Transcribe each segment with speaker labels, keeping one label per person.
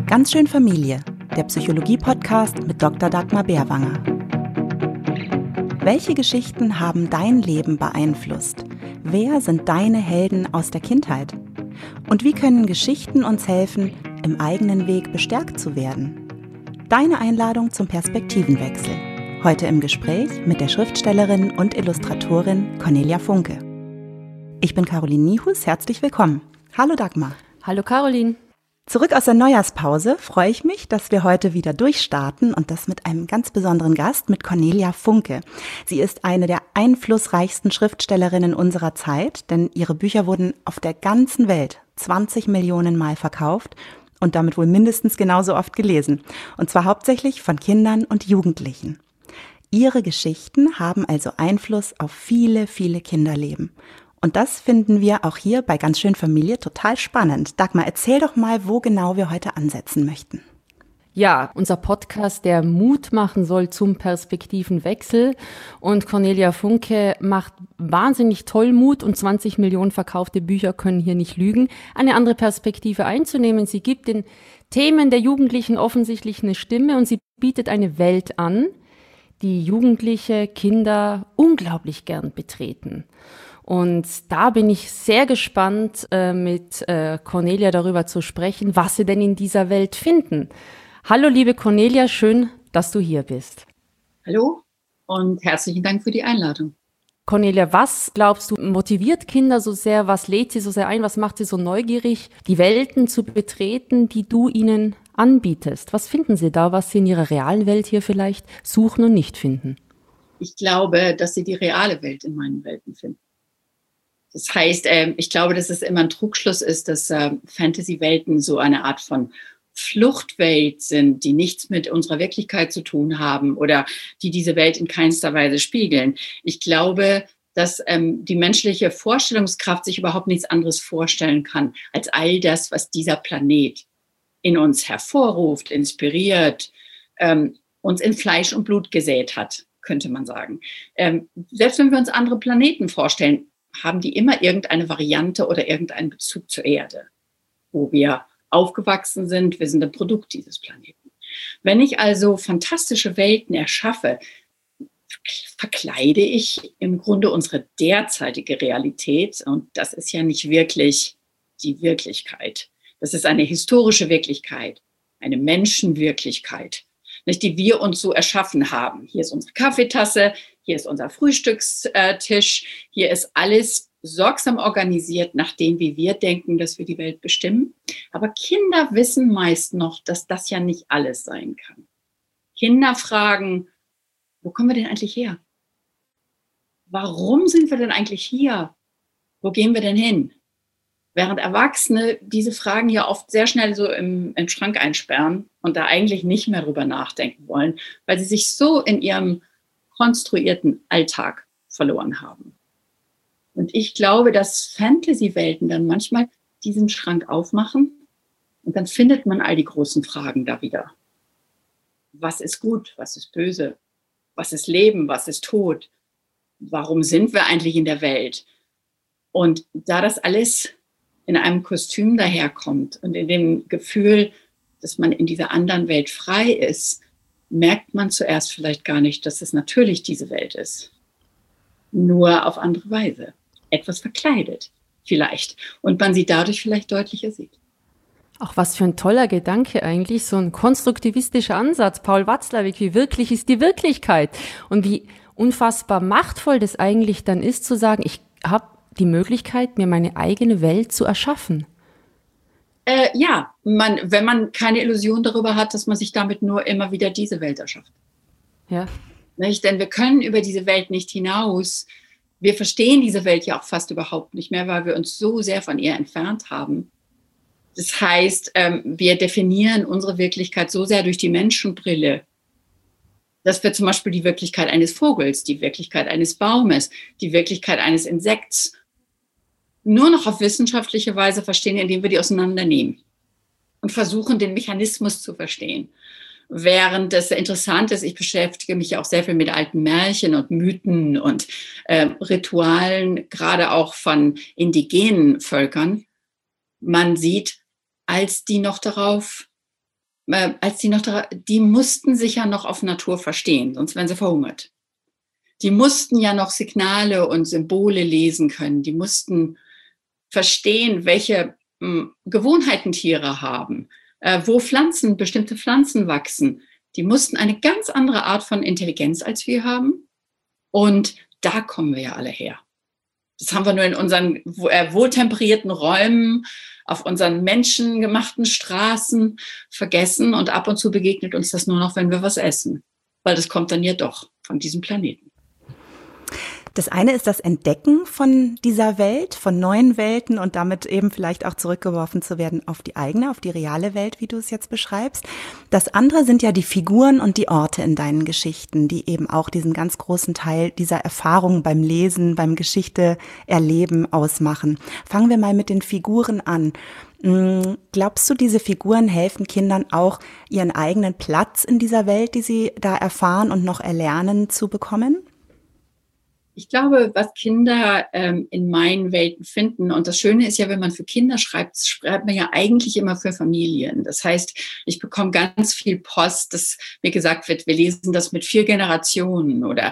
Speaker 1: Ganz schön Familie, der Psychologie-Podcast mit Dr. Dagmar Bärwanger. Welche Geschichten haben dein Leben beeinflusst? Wer sind deine Helden aus der Kindheit? Und wie können Geschichten uns helfen, im eigenen Weg bestärkt zu werden? Deine Einladung zum Perspektivenwechsel. Heute im Gespräch mit der Schriftstellerin und Illustratorin Cornelia Funke. Ich bin Caroline Niehus, herzlich willkommen. Hallo Dagmar.
Speaker 2: Hallo Caroline.
Speaker 1: Zurück aus der Neujahrspause freue ich mich, dass wir heute wieder durchstarten und das mit einem ganz besonderen Gast, mit Cornelia Funke. Sie ist eine der einflussreichsten Schriftstellerinnen unserer Zeit, denn ihre Bücher wurden auf der ganzen Welt 20 Millionen Mal verkauft und damit wohl mindestens genauso oft gelesen. Und zwar hauptsächlich von Kindern und Jugendlichen. Ihre Geschichten haben also Einfluss auf viele, viele Kinderleben. Und das finden wir auch hier bei Ganz schön Familie total spannend. Dagmar, erzähl doch mal, wo genau wir heute ansetzen möchten.
Speaker 2: Ja, unser Podcast, der Mut machen soll zum Perspektivenwechsel. Und Cornelia Funke macht wahnsinnig toll Mut und 20 Millionen verkaufte Bücher können hier nicht lügen, eine andere Perspektive einzunehmen. Sie gibt den Themen der Jugendlichen offensichtlich eine Stimme und sie bietet eine Welt an, die Jugendliche, Kinder unglaublich gern betreten. Und da bin ich sehr gespannt, mit Cornelia darüber zu sprechen, was sie denn in dieser Welt finden. Hallo liebe Cornelia, schön, dass du hier bist.
Speaker 3: Hallo und herzlichen Dank für die Einladung.
Speaker 2: Cornelia, was glaubst du motiviert Kinder so sehr, was lädt sie so sehr ein, was macht sie so neugierig, die Welten zu betreten, die du ihnen anbietest? Was finden sie da, was sie in ihrer realen Welt hier vielleicht suchen und nicht finden?
Speaker 3: Ich glaube, dass sie die reale Welt in meinen Welten finden. Das heißt, ich glaube, dass es immer ein Trugschluss ist, dass Fantasy-Welten so eine Art von Fluchtwelt sind, die nichts mit unserer Wirklichkeit zu tun haben oder die diese Welt in keinster Weise spiegeln. Ich glaube, dass die menschliche Vorstellungskraft sich überhaupt nichts anderes vorstellen kann, als all das, was dieser Planet in uns hervorruft, inspiriert, uns in Fleisch und Blut gesät hat, könnte man sagen. Selbst wenn wir uns andere Planeten vorstellen, haben die immer irgendeine Variante oder irgendeinen Bezug zur Erde, wo wir aufgewachsen sind. Wir sind ein Produkt dieses Planeten. Wenn ich also fantastische Welten erschaffe, verkleide ich im Grunde unsere derzeitige Realität. Und das ist ja nicht wirklich die Wirklichkeit. Das ist eine historische Wirklichkeit, eine Menschenwirklichkeit, nicht, die wir uns so erschaffen haben. Hier ist unsere Kaffeetasse, hier ist unser Frühstückstisch, hier ist alles sorgsam organisiert nach dem, wie wir denken, dass wir die Welt bestimmen. Aber Kinder wissen meist noch, dass das ja nicht alles sein kann. Kinder fragen, wo kommen wir denn eigentlich her? Warum sind wir denn eigentlich hier? Wo gehen wir denn hin? Während Erwachsene diese Fragen ja oft sehr schnell so im Schrank einsperren und da eigentlich nicht mehr drüber nachdenken wollen, weil sie sich so in ihrem konstruierten Alltag verloren haben. Und ich glaube, dass Fantasy-Welten dann manchmal diesen Schrank aufmachen und dann findet man all die großen Fragen da wieder. Was ist gut? Was ist böse? Was ist Leben? Was ist Tod? Warum sind wir eigentlich in der Welt? Und da das alles in einem Kostüm daherkommt und in dem Gefühl, dass man in dieser anderen Welt frei ist, merkt man zuerst vielleicht gar nicht, dass es natürlich diese Welt ist. Nur auf andere Weise. Etwas verkleidet vielleicht. Und man sie dadurch vielleicht deutlicher sieht.
Speaker 2: Auch was für ein toller Gedanke eigentlich, so ein konstruktivistischer Ansatz. Paul Watzlawick, wie wirklich ist die Wirklichkeit? Und wie unfassbar machtvoll das eigentlich dann ist, zu sagen, ich habe die Möglichkeit, mir meine eigene Welt zu erschaffen.
Speaker 3: Wenn man keine Illusion darüber hat, dass man sich damit nur immer wieder diese Welt erschafft.
Speaker 2: Ja.
Speaker 3: Nicht? Denn wir können über diese Welt nicht hinaus. Wir verstehen diese Welt ja auch fast überhaupt nicht mehr, weil wir uns so sehr von ihr entfernt haben. Das heißt, wir definieren unsere Wirklichkeit so sehr durch die Menschenbrille, dass wir zum Beispiel die Wirklichkeit eines Vogels, die Wirklichkeit eines Baumes, die Wirklichkeit eines Insekts nur noch auf wissenschaftliche Weise verstehen, indem wir die auseinandernehmen und versuchen, den Mechanismus zu verstehen. Während das interessant ist, ich beschäftige mich ja auch sehr viel mit alten Märchen und Mythen und Ritualen, gerade auch von indigenen Völkern. Man sieht, als die noch darauf als die mussten sich ja noch auf Natur verstehen, sonst wären sie verhungert. Die mussten ja noch Signale und Symbole lesen können. Die mussten verstehen, welche Gewohnheiten Tiere haben, wo bestimmte Pflanzen wachsen. Die mussten eine ganz andere Art von Intelligenz als wir haben. Und da kommen wir ja alle her. Das haben wir nur in unseren wohltemperierten Räumen, auf unseren menschengemachten Straßen vergessen. Und ab und zu begegnet uns das nur noch, wenn wir was essen. Weil das kommt dann ja doch von diesem Planeten.
Speaker 1: Das eine ist das Entdecken von dieser Welt, von neuen Welten und damit eben vielleicht auch zurückgeworfen zu werden auf die eigene, auf die reale Welt, wie du es jetzt beschreibst. Das andere sind ja die Figuren und die Orte in deinen Geschichten, die eben auch diesen ganz großen Teil dieser Erfahrung beim Lesen, beim Geschichte erleben ausmachen. Fangen wir mal mit den Figuren an. Glaubst du, diese Figuren helfen Kindern auch, ihren eigenen Platz in dieser Welt, die sie da erfahren und noch erlernen, zu bekommen?
Speaker 3: Ich glaube, was Kinder in meinen Welten finden, und das Schöne ist ja, wenn man für Kinder schreibt, schreibt man ja eigentlich immer für Familien. Das heißt, ich bekomme ganz viel Post, dass mir gesagt wird, wir lesen das mit 4 Generationen oder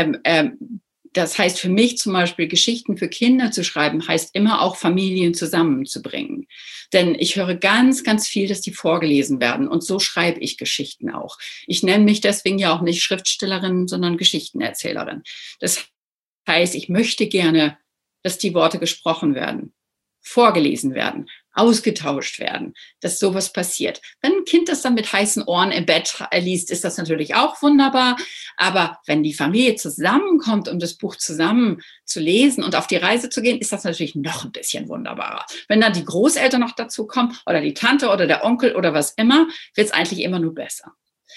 Speaker 3: das heißt für mich zum Beispiel, Geschichten für Kinder zu schreiben, heißt immer auch Familien zusammenzubringen. Denn ich höre ganz, ganz viel, dass die vorgelesen werden. Und so schreibe ich Geschichten auch. Ich nenne mich deswegen ja auch nicht Schriftstellerin, sondern Geschichtenerzählerin. Das heißt, ich möchte gerne, dass die Worte gesprochen werden, vorgelesen werden, ausgetauscht werden, dass sowas passiert. Wenn ein Kind das dann mit heißen Ohren im Bett liest, ist das natürlich auch wunderbar. Aber wenn die Familie zusammenkommt, um das Buch zusammen zu lesen und auf die Reise zu gehen, ist das natürlich noch ein bisschen wunderbarer. Wenn dann die Großeltern noch dazu kommen oder die Tante oder der Onkel oder was immer, wird es eigentlich immer nur besser.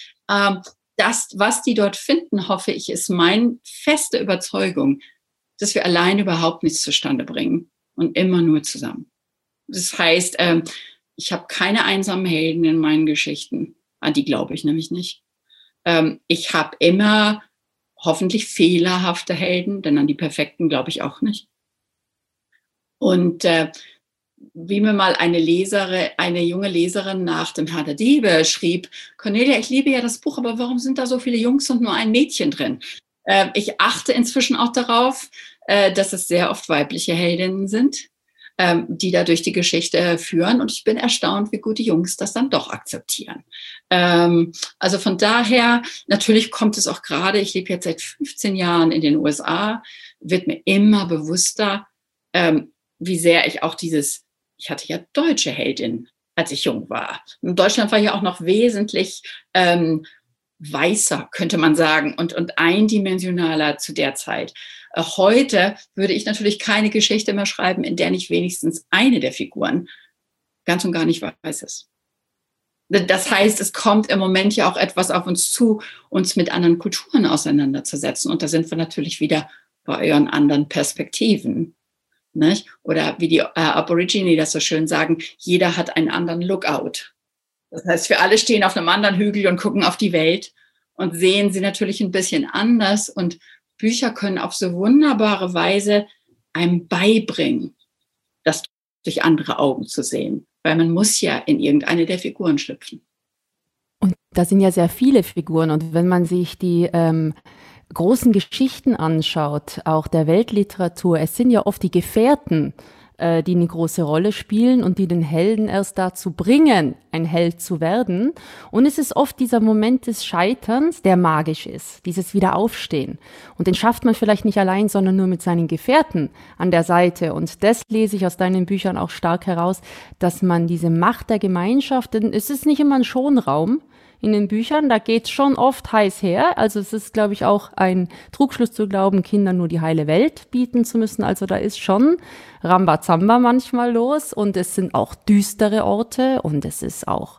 Speaker 3: Das, was die dort finden, hoffe ich, ist meine feste Überzeugung, dass wir allein überhaupt nichts zustande bringen und immer nur zusammen. Das heißt, ich habe keine einsamen Helden in meinen Geschichten. An die glaube ich nämlich nicht. Ich habe immer hoffentlich fehlerhafte Helden, denn an die perfekten glaube ich auch nicht. Und wie mir mal eine junge Leserin nach dem Herr der Diebe schrieb, Cornelia, ich liebe ja das Buch, aber warum sind da so viele Jungs und nur ein Mädchen drin? Ich achte inzwischen auch darauf, dass es sehr oft weibliche Heldinnen sind, die da durch die Geschichte führen. Und ich bin erstaunt, wie gut die Jungs das dann doch akzeptieren. Also von daher, natürlich kommt es auch gerade, ich lebe jetzt seit 15 Jahren in den USA, wird mir immer bewusster, wie sehr ich auch ich hatte ja deutsche Heldinnen, als ich jung war. In Deutschland war ja auch noch wesentlich weißer, könnte man sagen, und eindimensionaler zu der Zeit. Heute würde ich natürlich keine Geschichte mehr schreiben, in der nicht wenigstens eine der Figuren ganz und gar nicht weiß ist. Das heißt, es kommt im Moment ja auch etwas auf uns zu, uns mit anderen Kulturen auseinanderzusetzen. Und da sind wir natürlich wieder bei euren anderen Perspektiven. Nicht? Oder wie die Aborigine das so schön sagen, jeder hat einen anderen Lookout. Das heißt, wir alle stehen auf einem anderen Hügel und gucken auf die Welt und sehen sie natürlich ein bisschen anders. Und Bücher können auf so wunderbare Weise einem beibringen, das durch andere Augen zu sehen. Weil man muss ja in irgendeine der Figuren schlüpfen.
Speaker 2: Und da sind ja sehr viele Figuren. Und wenn man sich die großen Geschichten anschaut, auch der Weltliteratur, es sind ja oft die Gefährten, die eine große Rolle spielen und die den Helden erst dazu bringen, ein Held zu werden. Und es ist oft dieser Moment des Scheiterns, der magisch ist, dieses Wiederaufstehen. Und den schafft man vielleicht nicht allein, sondern nur mit seinen Gefährten an der Seite. Und das lese ich aus deinen Büchern auch stark heraus, dass man diese Macht der Gemeinschaft, denn es ist nicht immer ein Schonraum in den Büchern, da geht's schon oft heiß her. Also es ist, glaube ich, auch ein Trugschluss zu glauben, Kindern nur die heile Welt bieten zu müssen. Also da ist schon Rambazamba manchmal los und es sind auch düstere Orte und es ist auch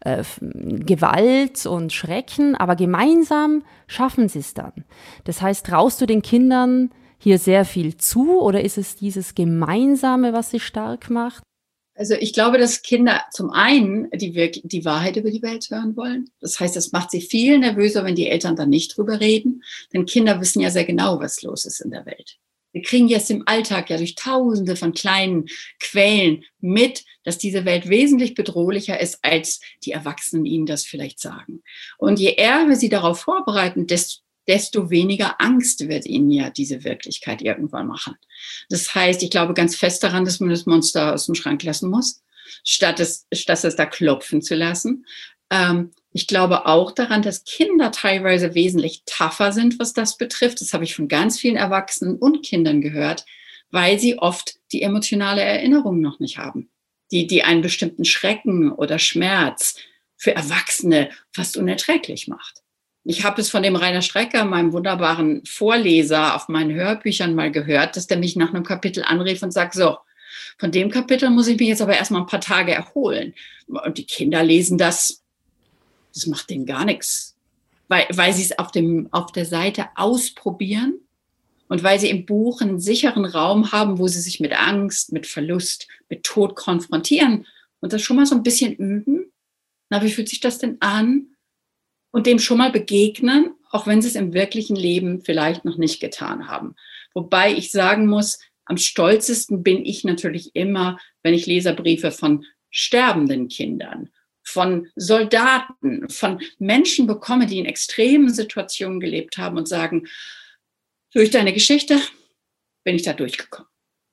Speaker 2: Gewalt und Schrecken, aber gemeinsam schaffen sie es dann. Das heißt, traust du den Kindern hier sehr viel zu oder ist es dieses Gemeinsame, was sie stark macht?
Speaker 3: Also ich glaube, dass Kinder zum einen die Wahrheit über die Welt hören wollen. Das heißt, das macht sie viel nervöser, wenn die Eltern dann nicht drüber reden. Denn Kinder wissen ja sehr genau, was los ist in der Welt. Wir kriegen jetzt im Alltag ja durch Tausende von kleinen Quellen mit, dass diese Welt wesentlich bedrohlicher ist, als die Erwachsenen ihnen das vielleicht sagen. Und je eher wir sie darauf vorbereiten, desto weniger Angst wird ihnen ja diese Wirklichkeit irgendwann machen. Das heißt, ich glaube ganz fest daran, dass man das Monster aus dem Schrank lassen muss, statt es da klopfen zu lassen. Ich glaube auch daran, dass Kinder teilweise wesentlich tougher sind, was das betrifft. Das habe ich von ganz vielen Erwachsenen und Kindern gehört, weil sie oft die emotionale Erinnerung noch nicht haben, die einen bestimmten Schrecken oder Schmerz für Erwachsene fast unerträglich macht. Ich habe es von dem Rainer Strecker, meinem wunderbaren Vorleser auf meinen Hörbüchern mal gehört, dass der mich nach einem Kapitel anrief und sagt, so, von dem Kapitel muss ich mich jetzt aber erstmal ein paar Tage erholen. Und die Kinder lesen das macht denen gar nichts, weil sie es auf der Seite ausprobieren und weil sie im Buch einen sicheren Raum haben, wo sie sich mit Angst, mit Verlust, mit Tod konfrontieren und das schon mal so ein bisschen üben. Na, wie fühlt sich das denn an? Und dem schon mal begegnen, auch wenn sie es im wirklichen Leben vielleicht noch nicht getan haben. Wobei ich sagen muss, am stolzesten bin ich natürlich immer, wenn ich Leserbriefe von sterbenden Kindern, von Soldaten, von Menschen bekomme, die in extremen Situationen gelebt haben und sagen, durch deine Geschichte bin ich da durchgekommen.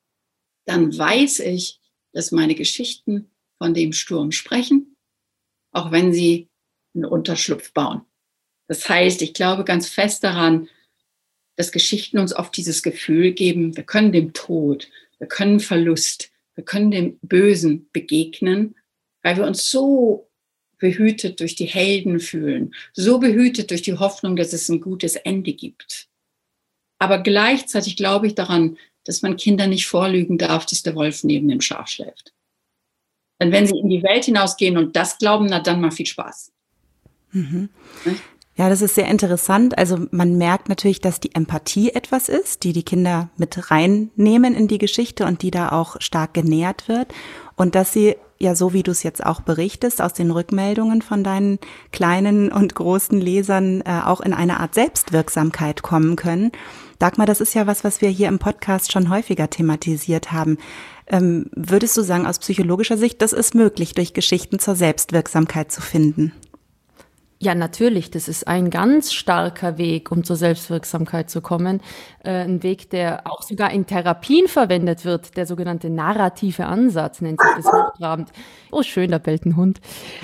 Speaker 3: Dann weiß ich, dass meine Geschichten von dem Sturm sprechen, auch wenn sie einen Unterschlupf bauen. Das heißt, ich glaube ganz fest daran, dass Geschichten uns oft dieses Gefühl geben, wir können dem Tod, wir können Verlust, wir können dem Bösen begegnen, weil wir uns so behütet durch die Helden fühlen, so behütet durch die Hoffnung, dass es ein gutes Ende gibt. Aber gleichzeitig glaube ich daran, dass man Kindern nicht vorlügen darf, dass der Wolf neben dem Schaf schläft. Denn wenn sie in die Welt hinausgehen und das glauben, na dann mal viel Spaß.
Speaker 1: Mhm. Ja, das ist sehr interessant. Also man merkt natürlich, dass die Empathie etwas ist, die Kinder mit reinnehmen in die Geschichte und die da auch stark genährt wird. Und dass sie, ja, so wie du es jetzt auch berichtest, aus den Rückmeldungen von deinen kleinen und großen Lesern auch in eine Art Selbstwirksamkeit kommen können. Dagmar, das ist ja was wir hier im Podcast schon häufiger thematisiert haben. Würdest du sagen, aus psychologischer Sicht, das ist möglich, durch Geschichten zur Selbstwirksamkeit zu finden?
Speaker 2: Ja, natürlich. Das ist ein ganz starker Weg, um zur Selbstwirksamkeit zu kommen. Ein Weg, der auch sogar in Therapien verwendet wird. Der sogenannte narrative Ansatz nennt sich das hochtrabend. Oh, schön, da bellt ein Hund.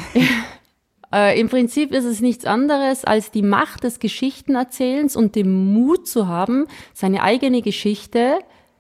Speaker 2: Im Prinzip ist es nichts anderes als die Macht des Geschichtenerzählens und dem Mut zu haben, seine eigene Geschichte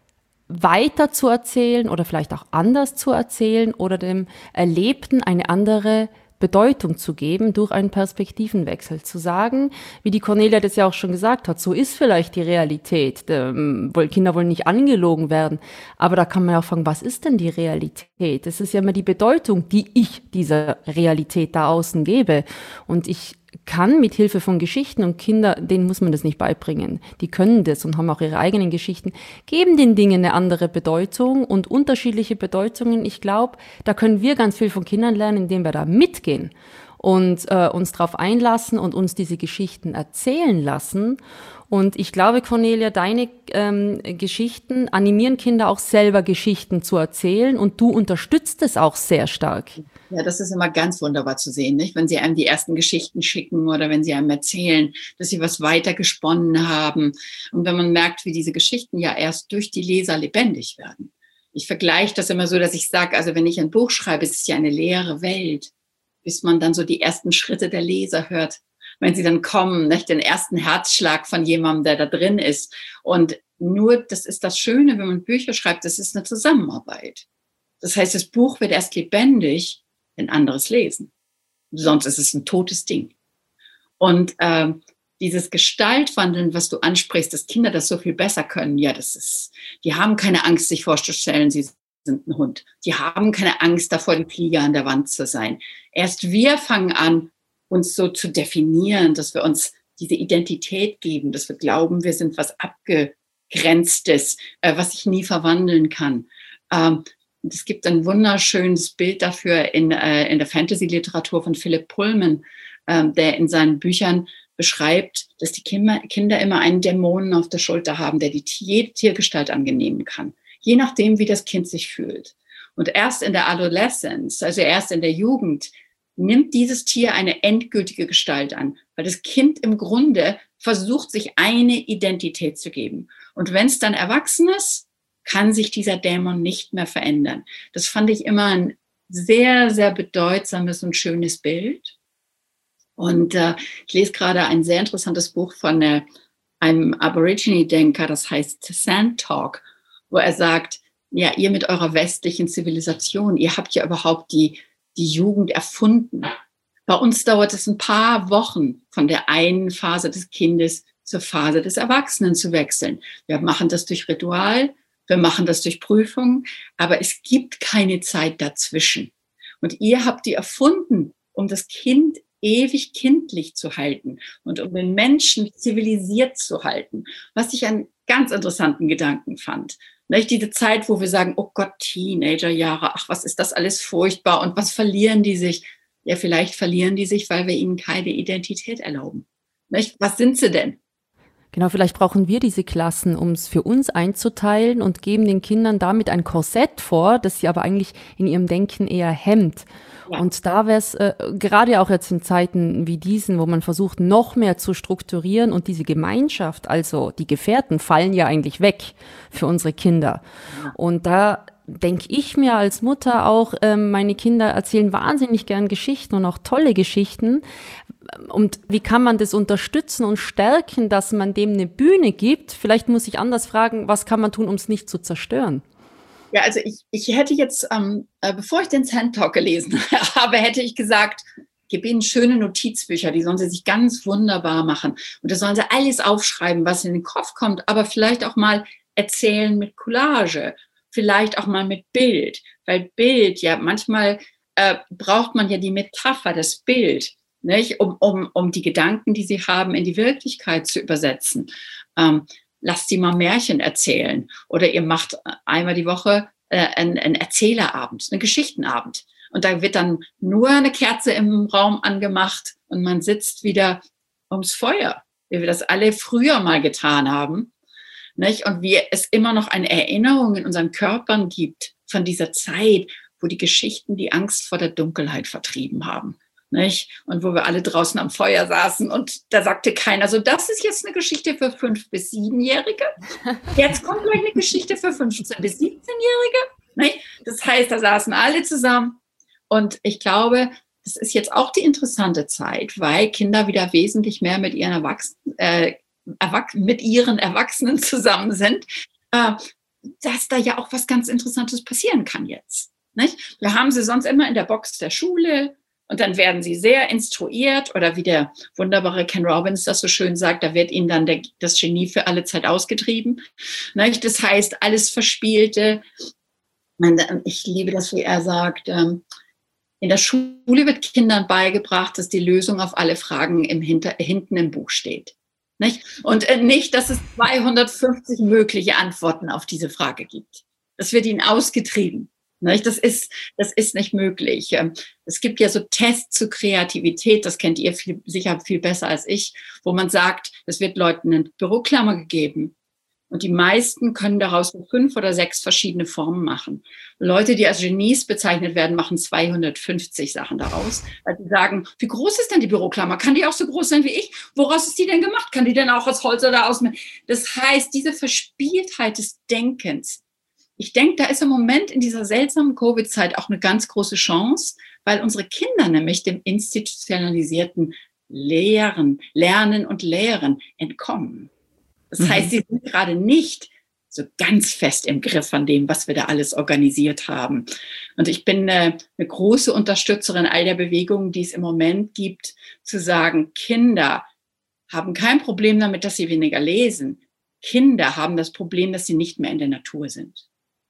Speaker 2: weiter zu erzählen oder vielleicht auch anders zu erzählen oder dem Erlebten eine andere Bedeutung zu geben durch einen Perspektivenwechsel. Zu sagen, wie die Cornelia das ja auch schon gesagt hat, so ist vielleicht die Realität. Kinder wollen nicht angelogen werden. Aber da kann man ja auch fragen, was ist denn die Realität? Das ist ja immer die Bedeutung, die ich dieser Realität da außen gebe. Und ich kann mit Hilfe von Geschichten, und Kinder, denen muss man das nicht beibringen. Die können das und haben auch ihre eigenen Geschichten, geben den Dingen eine andere Bedeutung und unterschiedliche Bedeutungen. Ich glaube, da können wir ganz viel von Kindern lernen, indem wir da mitgehen und uns darauf einlassen und uns diese Geschichten erzählen lassen. Und ich glaube, Cornelia, deine Geschichten animieren Kinder auch selber Geschichten zu erzählen und du unterstützt es auch sehr stark.
Speaker 3: Ja, das ist immer ganz wunderbar zu sehen, nicht? Wenn sie einem die ersten Geschichten schicken oder wenn sie einem erzählen, dass sie was weiter gesponnen haben. Und wenn man merkt, wie diese Geschichten ja erst durch die Leser lebendig werden. Ich vergleiche das immer so, dass ich sage, also wenn ich ein Buch schreibe, ist es ja eine leere Welt, bis man dann so die ersten Schritte der Leser hört. Wenn sie dann kommen, nicht? Den ersten Herzschlag von jemandem, der da drin ist. Und nur, das ist das Schöne, wenn man Bücher schreibt, das ist eine Zusammenarbeit. Das heißt, das Buch wird erst lebendig, wenn anderes lesen. Sonst ist es ein totes Ding. Und dieses Gestaltwandeln, was du ansprichst, dass Kinder das so viel besser können, ja, die haben keine Angst, sich vorzustellen, sie sind ein Hund. Die haben keine Angst davor, die Fliege an der Wand zu sein. Erst wir fangen an, uns so zu definieren, dass wir uns diese Identität geben, dass wir glauben, wir sind was Abgegrenztes, was sich nie verwandeln kann. Es gibt ein wunderschönes Bild dafür in der Fantasy-Literatur von Philip Pullman, der in seinen Büchern beschreibt, dass die Kinder immer einen Dämonen auf der Schulter haben, der jede Tiergestalt annehmen kann, je nachdem, wie das Kind sich fühlt. Und erst in der Adolescence, also erst in der Jugend, nimmt dieses Tier eine endgültige Gestalt an, weil das Kind im Grunde versucht, sich eine Identität zu geben. Und wenn es dann erwachsen ist, kann sich dieser Dämon nicht mehr verändern. Das fand ich immer ein sehr, sehr bedeutsames und schönes Bild. Und ich lese gerade ein sehr interessantes Buch von einem Aborigine-Denker, das heißt Sand Talk, wo er sagt, ja, ihr mit eurer westlichen Zivilisation, ihr habt ja überhaupt die Jugend erfunden. Bei uns dauert es ein paar Wochen, von der einen Phase des Kindes zur Phase des Erwachsenen zu wechseln. Wir machen das durch Ritual, wir machen das durch Prüfungen, aber es gibt keine Zeit dazwischen. Und ihr habt die erfunden, um das Kind ewig kindlich zu halten und um den Menschen zivilisiert zu halten, was ich einen ganz interessanten Gedanken fand. Nicht diese Zeit, wo wir sagen, oh Gott, Teenagerjahre, ach, was ist das alles furchtbar und was verlieren die sich? Ja, vielleicht verlieren die sich, weil wir ihnen keine Identität erlauben. Nicht? Was sind sie denn?
Speaker 2: Genau, vielleicht brauchen wir diese Klassen, um es für uns einzuteilen und geben den Kindern damit ein Korsett vor, das sie aber eigentlich in ihrem Denken eher hemmt. Ja. Und da wäre es gerade auch jetzt in Zeiten wie diesen, wo man versucht, noch mehr zu strukturieren und diese Gemeinschaft, also die Gefährten, fallen ja eigentlich weg für unsere Kinder. Ja. Und da denke ich mir als Mutter auch, meine Kinder erzählen wahnsinnig gern Geschichten und auch tolle Geschichten. Und wie kann man das unterstützen und stärken, dass man dem eine Bühne gibt? Vielleicht muss ich anders fragen, was kann man tun, um es nicht zu zerstören?
Speaker 3: Ja, also ich hätte jetzt, bevor ich den Sand Talk gelesen habe, hätte ich gesagt, gib ihnen schöne Notizbücher, die sollen sie sich ganz wunderbar machen. Und da sollen sie alles aufschreiben, was in den Kopf kommt, aber vielleicht auch mal erzählen mit Collage, vielleicht auch mal mit Bild, weil Bild, ja, manchmal braucht man ja die Metapher, das Bild, nicht? Um die Gedanken, die sie haben, in die Wirklichkeit zu übersetzen. Lasst sie mal Märchen erzählen oder ihr macht einmal die Woche einen Erzählerabend, einen Geschichtenabend. Und da wird dann nur eine Kerze im Raum angemacht und man sitzt wieder ums Feuer, wie wir das alle früher mal getan haben. Nicht? Und wie es immer noch eine Erinnerung in unseren Körpern gibt von dieser Zeit, wo die Geschichten die Angst vor der Dunkelheit vertrieben haben. Nicht? Und wo wir alle draußen am Feuer saßen und da sagte keiner, so das ist jetzt eine Geschichte für 5- bis 7-Jährige. Jetzt kommt gleich eine Geschichte für 15- bis 17-Jährige. Nicht? Das heißt, da saßen alle zusammen und ich glaube, das ist jetzt auch die interessante Zeit, weil Kinder wieder wesentlich mehr mit ihren Erwachsenen zusammen sind, dass da ja auch was ganz Interessantes passieren kann jetzt. Nicht? Wir haben sie sonst immer in der Box der Schule und dann werden sie sehr instruiert oder wie der wunderbare Ken Robbins das so schön sagt, da wird ihnen dann das Genie für alle Zeit ausgetrieben. Nicht? Das heißt, alles Verspielte. Ich liebe das, wie er sagt, in der Schule wird Kindern beigebracht, dass die Lösung auf alle Fragen hinten im Buch steht. Nicht? Und nicht, dass es 250 mögliche Antworten auf diese Frage gibt. Das wird ihnen ausgetrieben. Nicht? Das ist nicht möglich. Es gibt ja so Tests zu Kreativität, das kennt ihr sicher viel besser als ich, wo man sagt, es wird Leuten eine Büroklammer gegeben. Und die meisten können daraus 5 oder 6 verschiedene Formen machen. Leute, die als Genies bezeichnet werden, machen 250 Sachen daraus. Weil sie sagen, wie groß ist denn die Büroklammer? Kann die auch so groß sein wie ich? Woraus ist die denn gemacht? Kann die denn auch aus Holz oder aus... Das heißt, diese Verspieltheit des Denkens. Ich denke, da ist im Moment in dieser seltsamen Covid-Zeit auch eine ganz große Chance, weil unsere Kinder nämlich dem institutionalisierten Lernen und Lehren entkommen. Das heißt, sie sind gerade nicht so ganz fest im Griff von dem, was wir da alles organisiert haben. Und ich bin eine große Unterstützerin all der Bewegungen, die es im Moment gibt, zu sagen, Kinder haben kein Problem damit, dass sie weniger lesen. Kinder haben das Problem, dass sie nicht mehr in der Natur sind.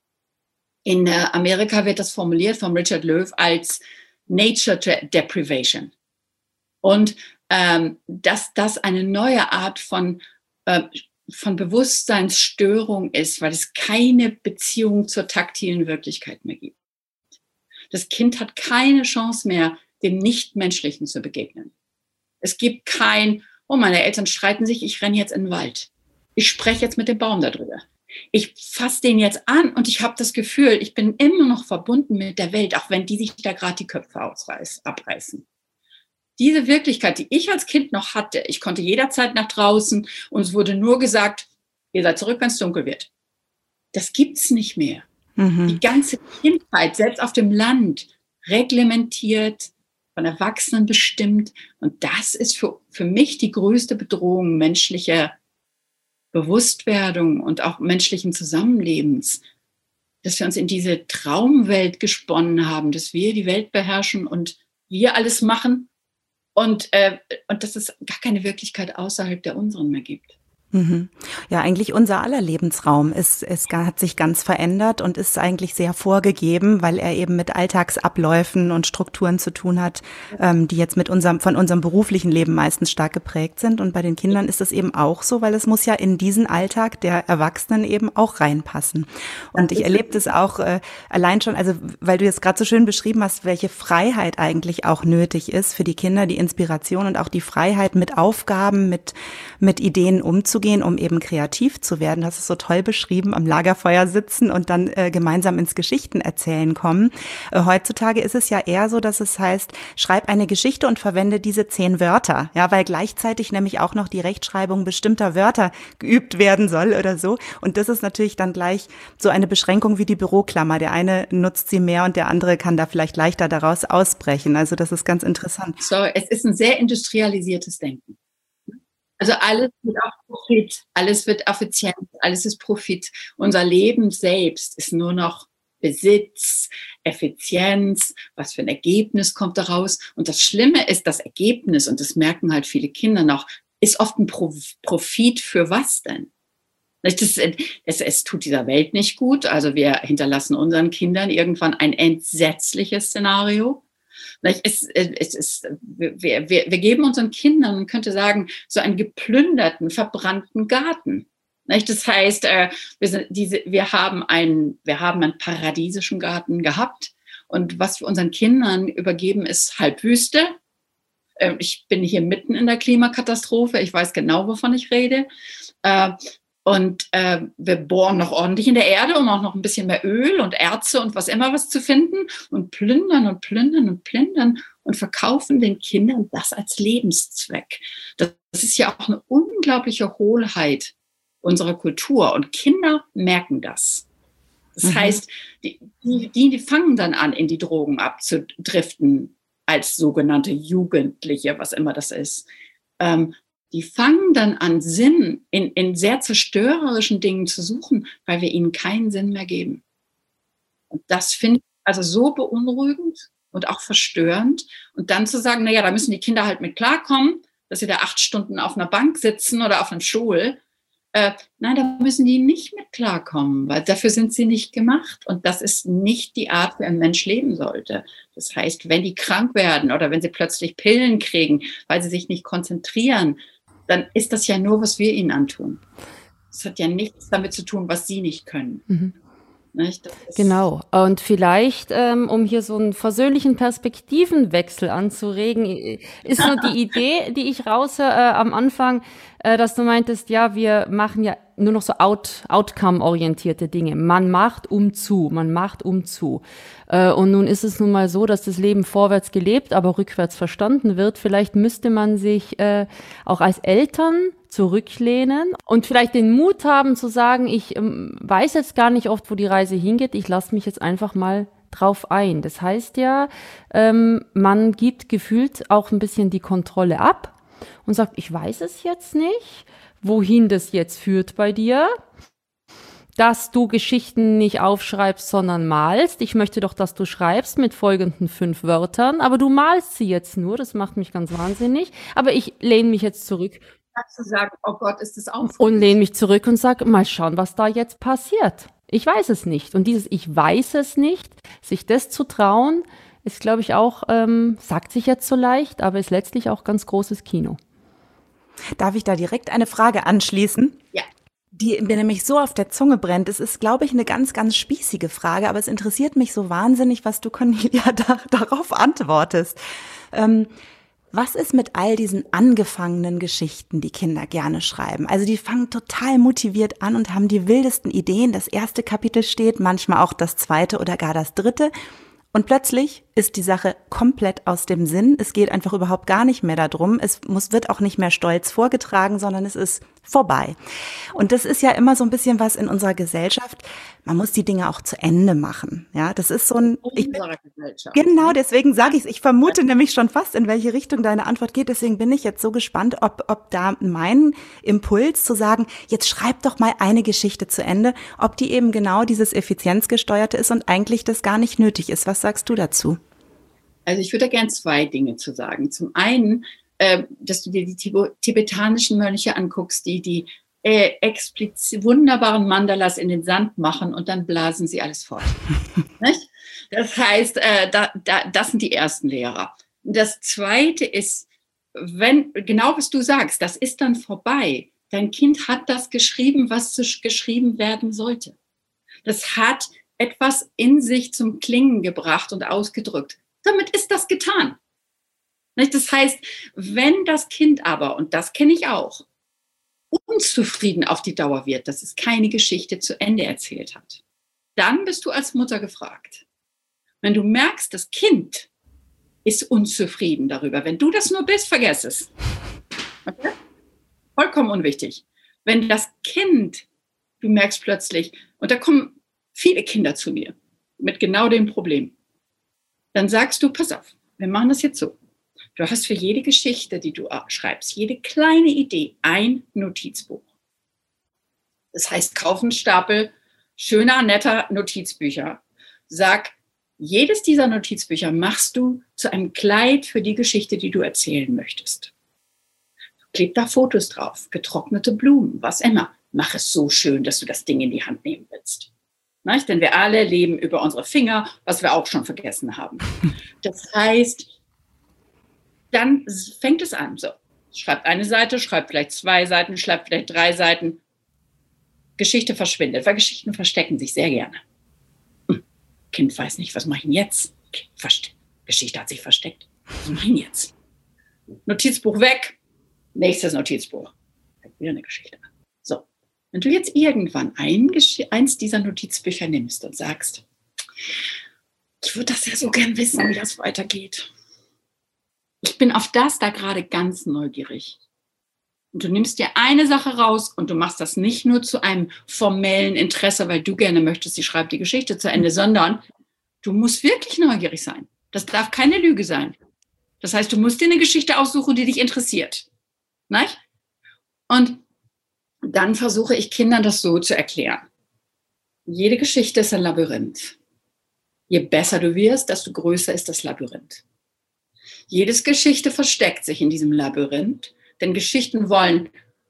Speaker 3: In Amerika wird das formuliert von Richard Löw als Nature Deprivation. Und dass das eine neue Art von Bewusstseinsstörung ist, weil es keine Beziehung zur taktilen Wirklichkeit mehr gibt. Das Kind hat keine Chance mehr, dem Nichtmenschlichen zu begegnen. Es gibt kein, oh, meine Eltern streiten sich, ich renne jetzt in den Wald. Ich spreche jetzt mit dem Baum darüber. Ich fasse den jetzt an und ich habe das Gefühl, ich bin immer noch verbunden mit der Welt, auch wenn die sich da gerade die Köpfe abreißen. Diese Wirklichkeit, die ich als Kind noch hatte, ich konnte jederzeit nach draußen und es wurde nur gesagt, ihr seid zurück, wenn es dunkel wird. Das gibt's nicht mehr. Die ganze Kindheit, selbst auf dem Land, reglementiert, von Erwachsenen bestimmt. Und das ist für mich die größte Bedrohung menschlicher Bewusstwerdung und auch menschlichen Zusammenlebens, dass wir uns in diese Traumwelt gesponnen haben, dass wir die Welt beherrschen und wir alles machen und dass es gar keine Wirklichkeit außerhalb der unseren mehr gibt.
Speaker 1: Ja, eigentlich unser aller Lebensraum hat sich ganz verändert und ist eigentlich sehr vorgegeben, weil er eben mit Alltagsabläufen und Strukturen zu tun hat, die jetzt von unserem beruflichen Leben meistens stark geprägt sind. Und bei den Kindern ist es eben auch so, weil es muss ja in diesen Alltag der Erwachsenen eben auch reinpassen. Und ich erlebe das auch allein schon, also weil du jetzt gerade so schön beschrieben hast, welche Freiheit eigentlich auch nötig ist für die Kinder, die Inspiration und auch die Freiheit, mit Aufgaben, mit Ideen umzugehen, um eben kreativ zu werden. Du hast es so toll beschrieben, am Lagerfeuer sitzen und dann gemeinsam ins Geschichtenerzählen kommen. Heutzutage ist es ja eher so, dass es heißt, schreib eine Geschichte und verwende diese 10 Wörter. Ja, weil gleichzeitig nämlich auch noch die Rechtschreibung bestimmter Wörter geübt werden soll oder so. Und das ist natürlich dann gleich so eine Beschränkung wie die Büroklammer. Der eine nutzt sie mehr und der andere kann da vielleicht leichter daraus ausbrechen. Also das ist ganz interessant.
Speaker 3: So, es ist ein sehr industrialisiertes Denken. Also alles wird auf Profit, alles wird effizient, alles ist Profit. Unser Leben selbst ist nur noch Besitz, Effizienz, was für ein Ergebnis kommt daraus. Und das Schlimme ist, das Ergebnis, und das merken halt viele Kinder noch, ist oft ein Profit für was denn? Es tut dieser Welt nicht gut. Also wir hinterlassen unseren Kindern irgendwann ein entsetzliches Szenario. Wir geben unseren Kindern, man könnte sagen, so einen geplünderten, verbrannten Garten. Das heißt, wir haben einen paradiesischen Garten gehabt und was wir unseren Kindern übergeben, ist Halbwüste. Ich bin hier mitten in der Klimakatastrophe, ich weiß genau, wovon ich rede. Und wir bohren noch ordentlich in der Erde, um auch noch ein bisschen mehr Öl und Erze und was immer was zu finden und plündern und plündern und plündern und verkaufen den Kindern das als Lebenszweck. Das ist ja auch eine unglaubliche Hohlheit unserer Kultur und Kinder merken das. Das heißt, die fangen dann an, in die Drogen abzudriften als sogenannte Jugendliche, was immer das ist. Die fangen dann an, Sinn in sehr zerstörerischen Dingen zu suchen, weil wir ihnen keinen Sinn mehr geben. Und das finde ich also so beunruhigend und auch verstörend. Und dann zu sagen, naja, da müssen die Kinder halt mit klarkommen, dass sie da 8 Stunden auf einer Bank sitzen oder auf einem Stuhl. Nein, da müssen die nicht mit klarkommen, weil dafür sind sie nicht gemacht. Und das ist nicht die Art, wie ein Mensch leben sollte. Das heißt, wenn die krank werden oder wenn sie plötzlich Pillen kriegen, weil sie sich nicht konzentrieren, dann ist das ja nur, was wir ihnen antun. Das hat ja nichts damit zu tun, was sie nicht können.
Speaker 2: Genau. Und vielleicht, um hier so einen versöhnlichen Perspektivenwechsel anzuregen, ist so die Idee, die ich raushöre am Anfang, dass du meintest, ja, wir machen ja nur noch so outcome-orientierte Dinge. Man macht zu. Und nun ist es nun mal so, dass das Leben vorwärts gelebt, aber rückwärts verstanden wird. Vielleicht müsste man sich auch als Eltern zurücklehnen und vielleicht den Mut haben zu sagen, ich weiß jetzt gar nicht oft, wo die Reise hingeht, ich lasse mich jetzt einfach mal drauf ein. Das heißt ja, man gibt gefühlt auch ein bisschen die Kontrolle ab und sagt, ich weiß es jetzt nicht, wohin das jetzt führt bei dir, dass du Geschichten nicht aufschreibst, sondern malst. Ich möchte doch, dass du schreibst mit folgenden 5 Wörtern, aber du malst sie jetzt nur, das macht mich ganz wahnsinnig, aber ich lehne mich jetzt zurück.
Speaker 3: Zu sagen, oh Gott, ist das auch.
Speaker 2: Und lehne mich zurück und sage, mal schauen, was da jetzt passiert. Ich weiß es nicht. Und dieses Ich weiß es nicht, sich das zu trauen, ist, glaube ich, auch, sagt sich jetzt so leicht, aber ist letztlich auch ganz großes Kino.
Speaker 1: Darf ich da direkt eine Frage anschließen?
Speaker 3: Ja.
Speaker 1: Die mir nämlich so auf der Zunge brennt. Es ist, glaube ich, eine ganz, ganz spießige Frage, aber es interessiert mich so wahnsinnig, was du, Cornelia, darauf antwortest. Was ist mit all diesen angefangenen Geschichten, die Kinder gerne schreiben? Also die fangen total motiviert an und haben die wildesten Ideen. Das erste Kapitel steht, manchmal auch das zweite oder gar das dritte. Und plötzlich ist die Sache komplett aus dem Sinn. Es geht einfach überhaupt gar nicht mehr darum. Wird auch nicht mehr stolz vorgetragen, sondern es ist vorbei. Und das ist ja immer so ein bisschen was in unserer Gesellschaft. Man muss die Dinge auch zu Ende machen. Ja, das ist so ein, genau, deswegen sage ich es. Ich vermute nämlich schon fast, in welche Richtung deine Antwort geht. Deswegen bin ich jetzt so gespannt, ob da mein Impuls zu sagen, jetzt schreib doch mal eine Geschichte zu Ende, ob die eben genau dieses Effizienzgesteuerte ist und eigentlich das gar nicht nötig ist. Was sagst du dazu?
Speaker 3: Also ich würde da gern 2 Dinge zu sagen. Zum einen, dass du dir die tibetanischen Mönche anguckst, die explizit wunderbaren Mandalas in den Sand machen und dann blasen sie alles fort. Nicht? Das heißt, das sind die ersten Lehrer. Das Zweite ist, genau was du sagst, das ist dann vorbei. Dein Kind hat das geschrieben, was geschrieben werden sollte. Das hat etwas in sich zum Klingen gebracht und ausgedrückt. Damit ist das getan. Das heißt, wenn das Kind aber, und das kenne ich auch, unzufrieden auf die Dauer wird, dass es keine Geschichte zu Ende erzählt hat, dann bist du als Mutter gefragt. Wenn du merkst, das Kind ist unzufrieden darüber, wenn du das nur bist, vergiss es. Okay? Vollkommen unwichtig. Wenn das Kind, du merkst plötzlich, und da kommen viele Kinder zu mir mit genau dem Problem, dann sagst du, pass auf, wir machen das jetzt so. Du hast für jede Geschichte, die du schreibst, jede kleine Idee, ein Notizbuch. Das heißt, kauf einen Stapel schöner, netter Notizbücher. Sag, jedes dieser Notizbücher machst du zu einem Kleid für die Geschichte, die du erzählen möchtest. Kleb da Fotos drauf, getrocknete Blumen, was immer. Mach es so schön, dass du das Ding in die Hand nehmen willst. Nicht? Denn wir alle leben über unsere Finger, was wir auch schon vergessen haben. Das heißt, dann fängt es an. So, schreibt eine Seite, schreibt vielleicht 2 Seiten, schreibt vielleicht 3 Seiten. Geschichte verschwindet, weil Geschichten verstecken sich sehr gerne. Kind weiß nicht, was mache ich denn jetzt? Geschichte hat sich versteckt. Was mache ich denn jetzt? Notizbuch weg, nächstes Notizbuch. Wieder eine Geschichte. So, wenn du jetzt irgendwann eins dieser Notizbücher nimmst und sagst, ich würde das ja so gern wissen, wie das weitergeht. Ich bin auf das da gerade ganz neugierig. Und du nimmst dir eine Sache raus und du machst das nicht nur zu einem formellen Interesse, weil du gerne möchtest, ich schreibe die Geschichte zu Ende, sondern du musst wirklich neugierig sein. Das darf keine Lüge sein. Das heißt, du musst dir eine Geschichte aussuchen, die dich interessiert. Nicht? Und dann versuche ich Kindern das so zu erklären. Jede Geschichte ist ein Labyrinth. Je besser du wirst, desto größer ist das Labyrinth. Jedes Geschichte versteckt sich in diesem Labyrinth, denn Geschichten wollen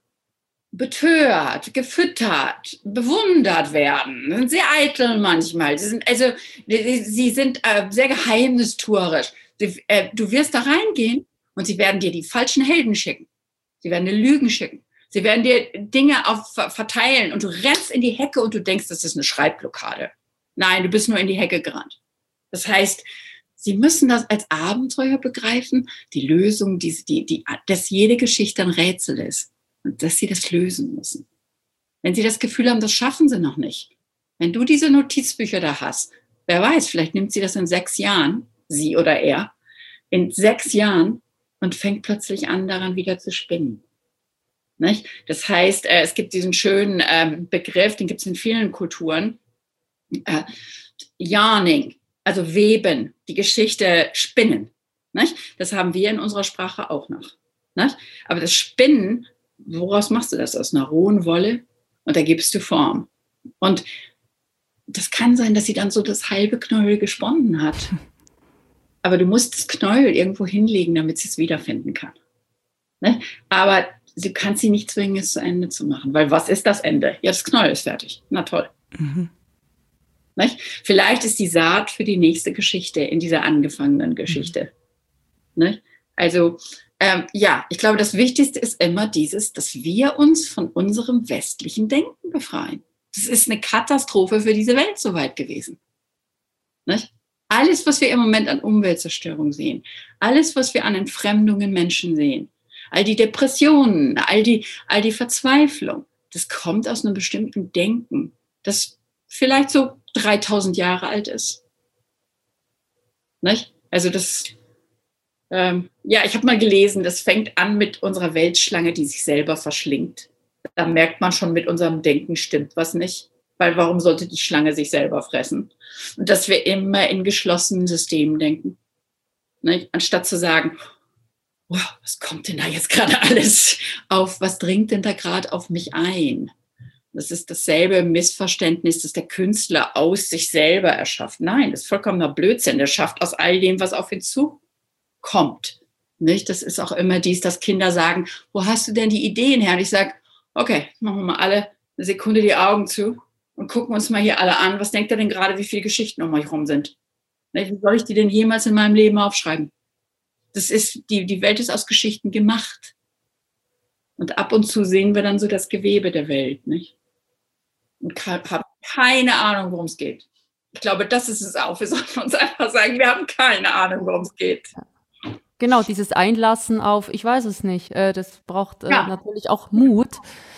Speaker 3: betört, gefüttert, bewundert werden. Sie sind sehr eitel manchmal. Sie sind sehr geheimnistuerisch. Du wirst da reingehen und sie werden dir die falschen Helden schicken. Sie werden dir Lügen schicken. Sie werden dir Dinge verteilen und du rennst in die Hecke und du denkst, das ist eine Schreibblockade. Nein, du bist nur in die Hecke gerannt. Das heißt, Sie müssen das als Abenteuer begreifen, die Lösung, dass jede Geschichte ein Rätsel ist und dass Sie das lösen müssen. Wenn Sie das Gefühl haben, das schaffen Sie noch nicht. Wenn du diese Notizbücher da hast, wer weiß, vielleicht nimmt sie das in 6 Jahren, sie oder er, in 6 Jahren und fängt plötzlich an, daran wieder zu spinnen. Nicht? Das heißt, es gibt diesen schönen Begriff, den gibt es in vielen Kulturen, Yarning, also weben, die Geschichte spinnen. Nicht? Das haben wir in unserer Sprache auch noch. Nicht? Aber das Spinnen, woraus machst du das? Aus einer rohen Wolle und da gibst du Form. Und das kann sein, dass sie dann so das halbe Knäuel gesponnen hat. Aber du musst das Knäuel irgendwo hinlegen, damit sie es wiederfinden kann. Nicht? Aber du kannst sie nicht zwingen, es zu Ende zu machen. Weil was ist das Ende? Ja, das Knäuel ist fertig. Na toll. Mhm. Nicht? Vielleicht ist die Saat für die nächste Geschichte in dieser angefangenen Geschichte. Nicht? Also, ich glaube, das Wichtigste ist immer dass wir uns von unserem westlichen Denken befreien. Das ist eine Katastrophe für diese Welt soweit gewesen. Nicht? Alles, was wir im Moment an Umweltzerstörung sehen, alles, was wir an Entfremdung in Menschen sehen, all die Depressionen, all die Verzweiflung, das kommt aus einem bestimmten Denken, das vielleicht so 3000 Jahre alt ist. Nicht? Also ich habe mal gelesen, das fängt an mit unserer Weltschlange, die sich selber verschlingt. Da merkt man schon, mit unserem Denken stimmt was nicht. Weil warum sollte die Schlange sich selber fressen? Und dass wir immer in geschlossenen Systemen denken. Ne? Anstatt zu sagen, wow, was kommt denn da jetzt gerade alles auf? Was dringt denn da gerade auf mich ein? Das ist dasselbe Missverständnis, das der Künstler aus sich selber erschafft. Nein, das ist vollkommener Blödsinn. Der schafft aus all dem, was auf ihn zukommt. Nicht? Das ist auch immer dies, dass Kinder sagen, wo hast du denn die Ideen her? Und ich sage, okay, machen wir mal alle eine Sekunde die Augen zu und gucken uns mal hier alle an. Was denkt ihr denn gerade, wie viele Geschichten um euch rum sind? Wie soll ich die denn jemals in meinem Leben aufschreiben? Das ist, die Welt ist aus Geschichten gemacht. Und ab und zu sehen wir dann so das Gewebe der Welt, nicht? Und haben keine Ahnung, worum es geht. Ich glaube, das ist es auch. Wir sollten uns einfach sagen, wir haben keine Ahnung, worum es geht.
Speaker 2: Genau, dieses Einlassen auf, ich weiß es nicht, das braucht natürlich auch Mut.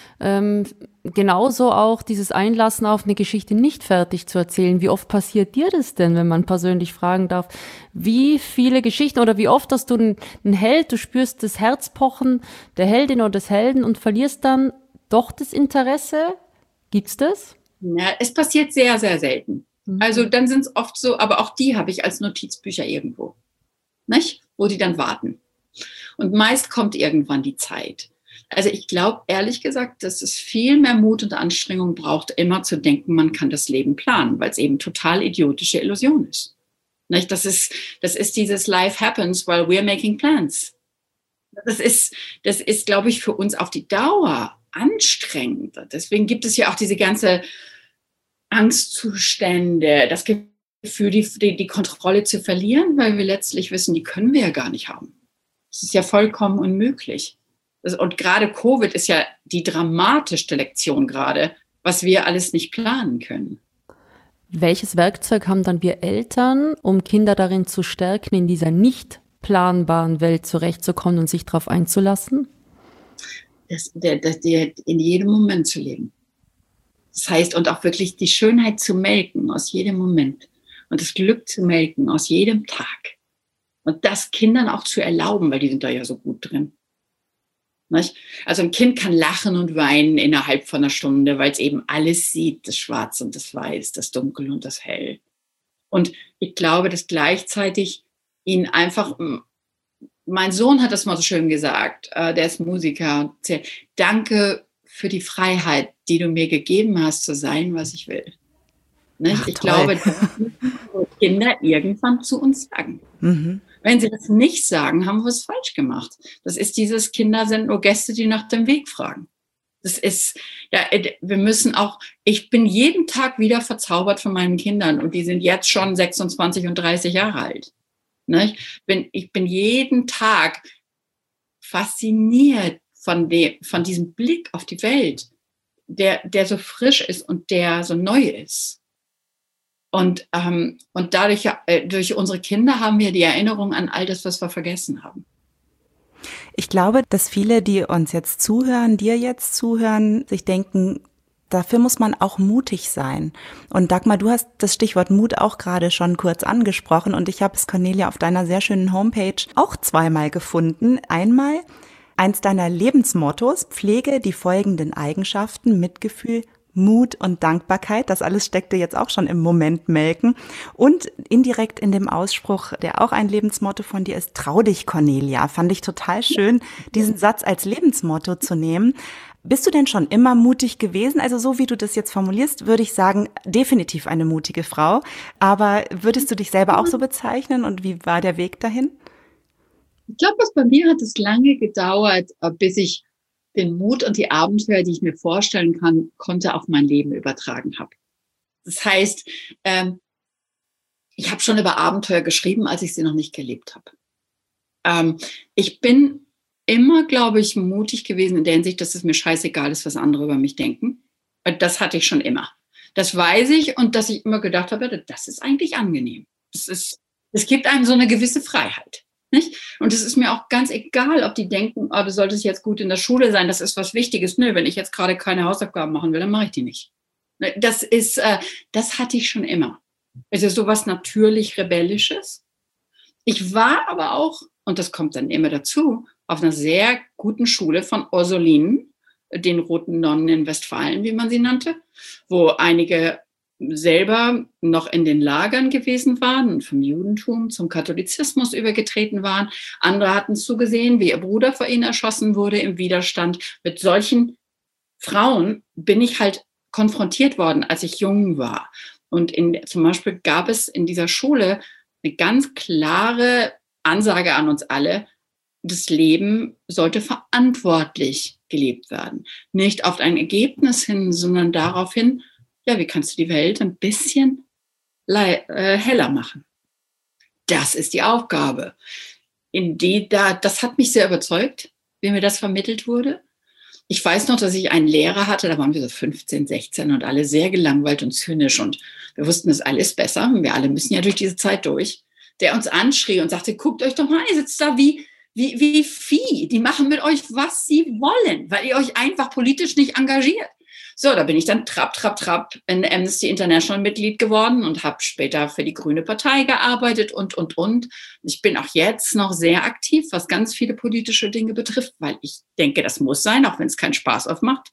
Speaker 2: Genauso auch dieses Einlassen auf, eine Geschichte nicht fertig zu erzählen. Wie oft passiert dir das denn, wenn man persönlich fragen darf? Wie viele Geschichten oder wie oft hast du einen Held, du spürst das Herzpochen der Heldin oder des Helden und verlierst dann doch das Interesse? Gibt's das?
Speaker 3: Ja, es passiert sehr, sehr selten. Also dann sind es oft so, aber auch die habe ich als Notizbücher irgendwo, nicht? Wo die dann warten. Und meist kommt irgendwann die Zeit. Also ich glaube, ehrlich gesagt, dass es viel mehr Mut und Anstrengung braucht, immer zu denken, man kann das Leben planen, weil es eben total idiotische Illusion ist. Nicht? Das ist dieses Life happens while we're making plans. Das ist, glaube ich, für uns auf die Dauer anstrengend. Deswegen gibt es ja auch diese ganze Angstzustände, das Gefühl, die Kontrolle zu verlieren, weil wir letztlich wissen, die können wir ja gar nicht haben. Das ist ja vollkommen unmöglich. Und gerade Covid ist ja die dramatischste Lektion gerade, was wir alles nicht planen können.
Speaker 2: Welches Werkzeug haben dann wir Eltern, um Kinder darin zu stärken, in dieser nicht planbaren Welt zurechtzukommen und sich darauf einzulassen?
Speaker 3: In jedem Moment zu leben. Das heißt, und auch wirklich die Schönheit zu melken aus jedem Moment und das Glück zu melken aus jedem Tag. Und das Kindern auch zu erlauben, weil die sind da ja so gut drin. Nicht? Also ein Kind kann lachen und weinen innerhalb von einer Stunde, weil es eben alles sieht, das Schwarz und das Weiß, das Dunkel und das Hell. Und ich glaube, dass gleichzeitig ihn einfach, mein Sohn hat das mal so schön gesagt, der ist Musiker, und erzählt, danke für die Freiheit, die du mir gegeben hast, zu sein, was ich will. Nicht?
Speaker 2: Ach,
Speaker 3: ich glaube, das müssen Kinder irgendwann zu uns sagen. Mhm. Wenn sie das nicht sagen, haben wir es falsch gemacht. Das ist dieses, Kinder sind nur Gäste, die nach dem Weg fragen. Das ist, ja, wir müssen auch, ich bin jeden Tag wieder verzaubert von meinen Kindern und die sind jetzt schon 26 und 30 Jahre alt. Ich bin jeden Tag fasziniert von diesem Blick auf die Welt, der so frisch ist und der so neu ist. Und dadurch, durch unsere Kinder haben wir die Erinnerung an all das, was wir vergessen haben.
Speaker 1: Ich glaube, dass viele, die uns jetzt zuhören, dir jetzt zuhören, sich denken, dafür muss man auch mutig sein. Und Dagmar, du hast das Stichwort Mut auch gerade schon kurz angesprochen und ich habe es, Cornelia, auf deiner sehr schönen Homepage auch zweimal gefunden. Einmal eins deiner Lebensmottos: Pflege die folgenden Eigenschaften: Mitgefühl, Mut und Dankbarkeit. Das alles steckte jetzt auch schon im Moment melken. Und indirekt in dem Ausspruch, der auch ein Lebensmotto von dir ist: Trau dich, Cornelia. Fand ich total schön, diesen Satz als Lebensmotto zu nehmen. Bist du denn schon immer mutig gewesen? Also so wie du das jetzt formulierst, würde ich sagen, definitiv eine mutige Frau. Aber würdest du dich selber auch so bezeichnen und wie war der Weg dahin?
Speaker 3: Ich glaube, bei mir hat es lange gedauert, bis ich den Mut und die Abenteuer, die ich mir vorstellen konnte, auf mein Leben übertragen habe. Das heißt, ich habe schon über Abenteuer geschrieben, als ich sie noch nicht gelebt habe. Ich bin immer, glaube ich, mutig gewesen in der Hinsicht, dass es mir scheißegal ist, was andere über mich denken. Das hatte ich schon immer. Das weiß ich und dass ich immer gedacht habe, das ist eigentlich angenehm. Es gibt einem so eine gewisse Freiheit. Nicht? Und es ist mir auch ganz egal, ob die denken, du solltest jetzt gut in der Schule sein, das ist was Wichtiges. Nö, wenn ich jetzt gerade keine Hausaufgaben machen will, dann mache ich die nicht. Das hatte ich schon immer. Es ist sowas natürlich Rebellisches. Ich war aber auch, und das kommt dann immer dazu, auf einer sehr guten Schule von Ursulinen, den Roten Nonnen in Westfalen, wie man sie nannte, wo einige selber noch in den Lagern gewesen waren und vom Judentum zum Katholizismus übergetreten waren. Andere hatten zugesehen, wie ihr Bruder vor ihnen erschossen wurde im Widerstand. Mit solchen Frauen bin ich halt konfrontiert worden, als ich jung war. Und zum Beispiel gab es in dieser Schule eine ganz klare Ansage an uns alle, das Leben sollte verantwortlich gelebt werden. Nicht auf ein Ergebnis hin, sondern darauf hin, wie kannst du die Welt ein bisschen heller machen? Das ist die Aufgabe. Das hat mich sehr überzeugt, wie mir das vermittelt wurde. Ich weiß noch, dass ich einen Lehrer hatte, da waren wir so 15, 16 und alle sehr gelangweilt und zynisch und wir wussten, das ist alles besser. Wir alle müssen ja durch diese Zeit durch. Der uns anschrie und sagte, guckt euch doch mal, ihr sitzt da wie Vieh. Die machen mit euch, was sie wollen, weil ihr euch einfach politisch nicht engagiert. So, da bin ich dann trapp in Amnesty International Mitglied geworden und habe später für die Grüne Partei gearbeitet und. Ich bin auch jetzt noch sehr aktiv, was ganz viele politische Dinge betrifft, weil ich denke, das muss sein, auch wenn es keinen Spaß aufmacht.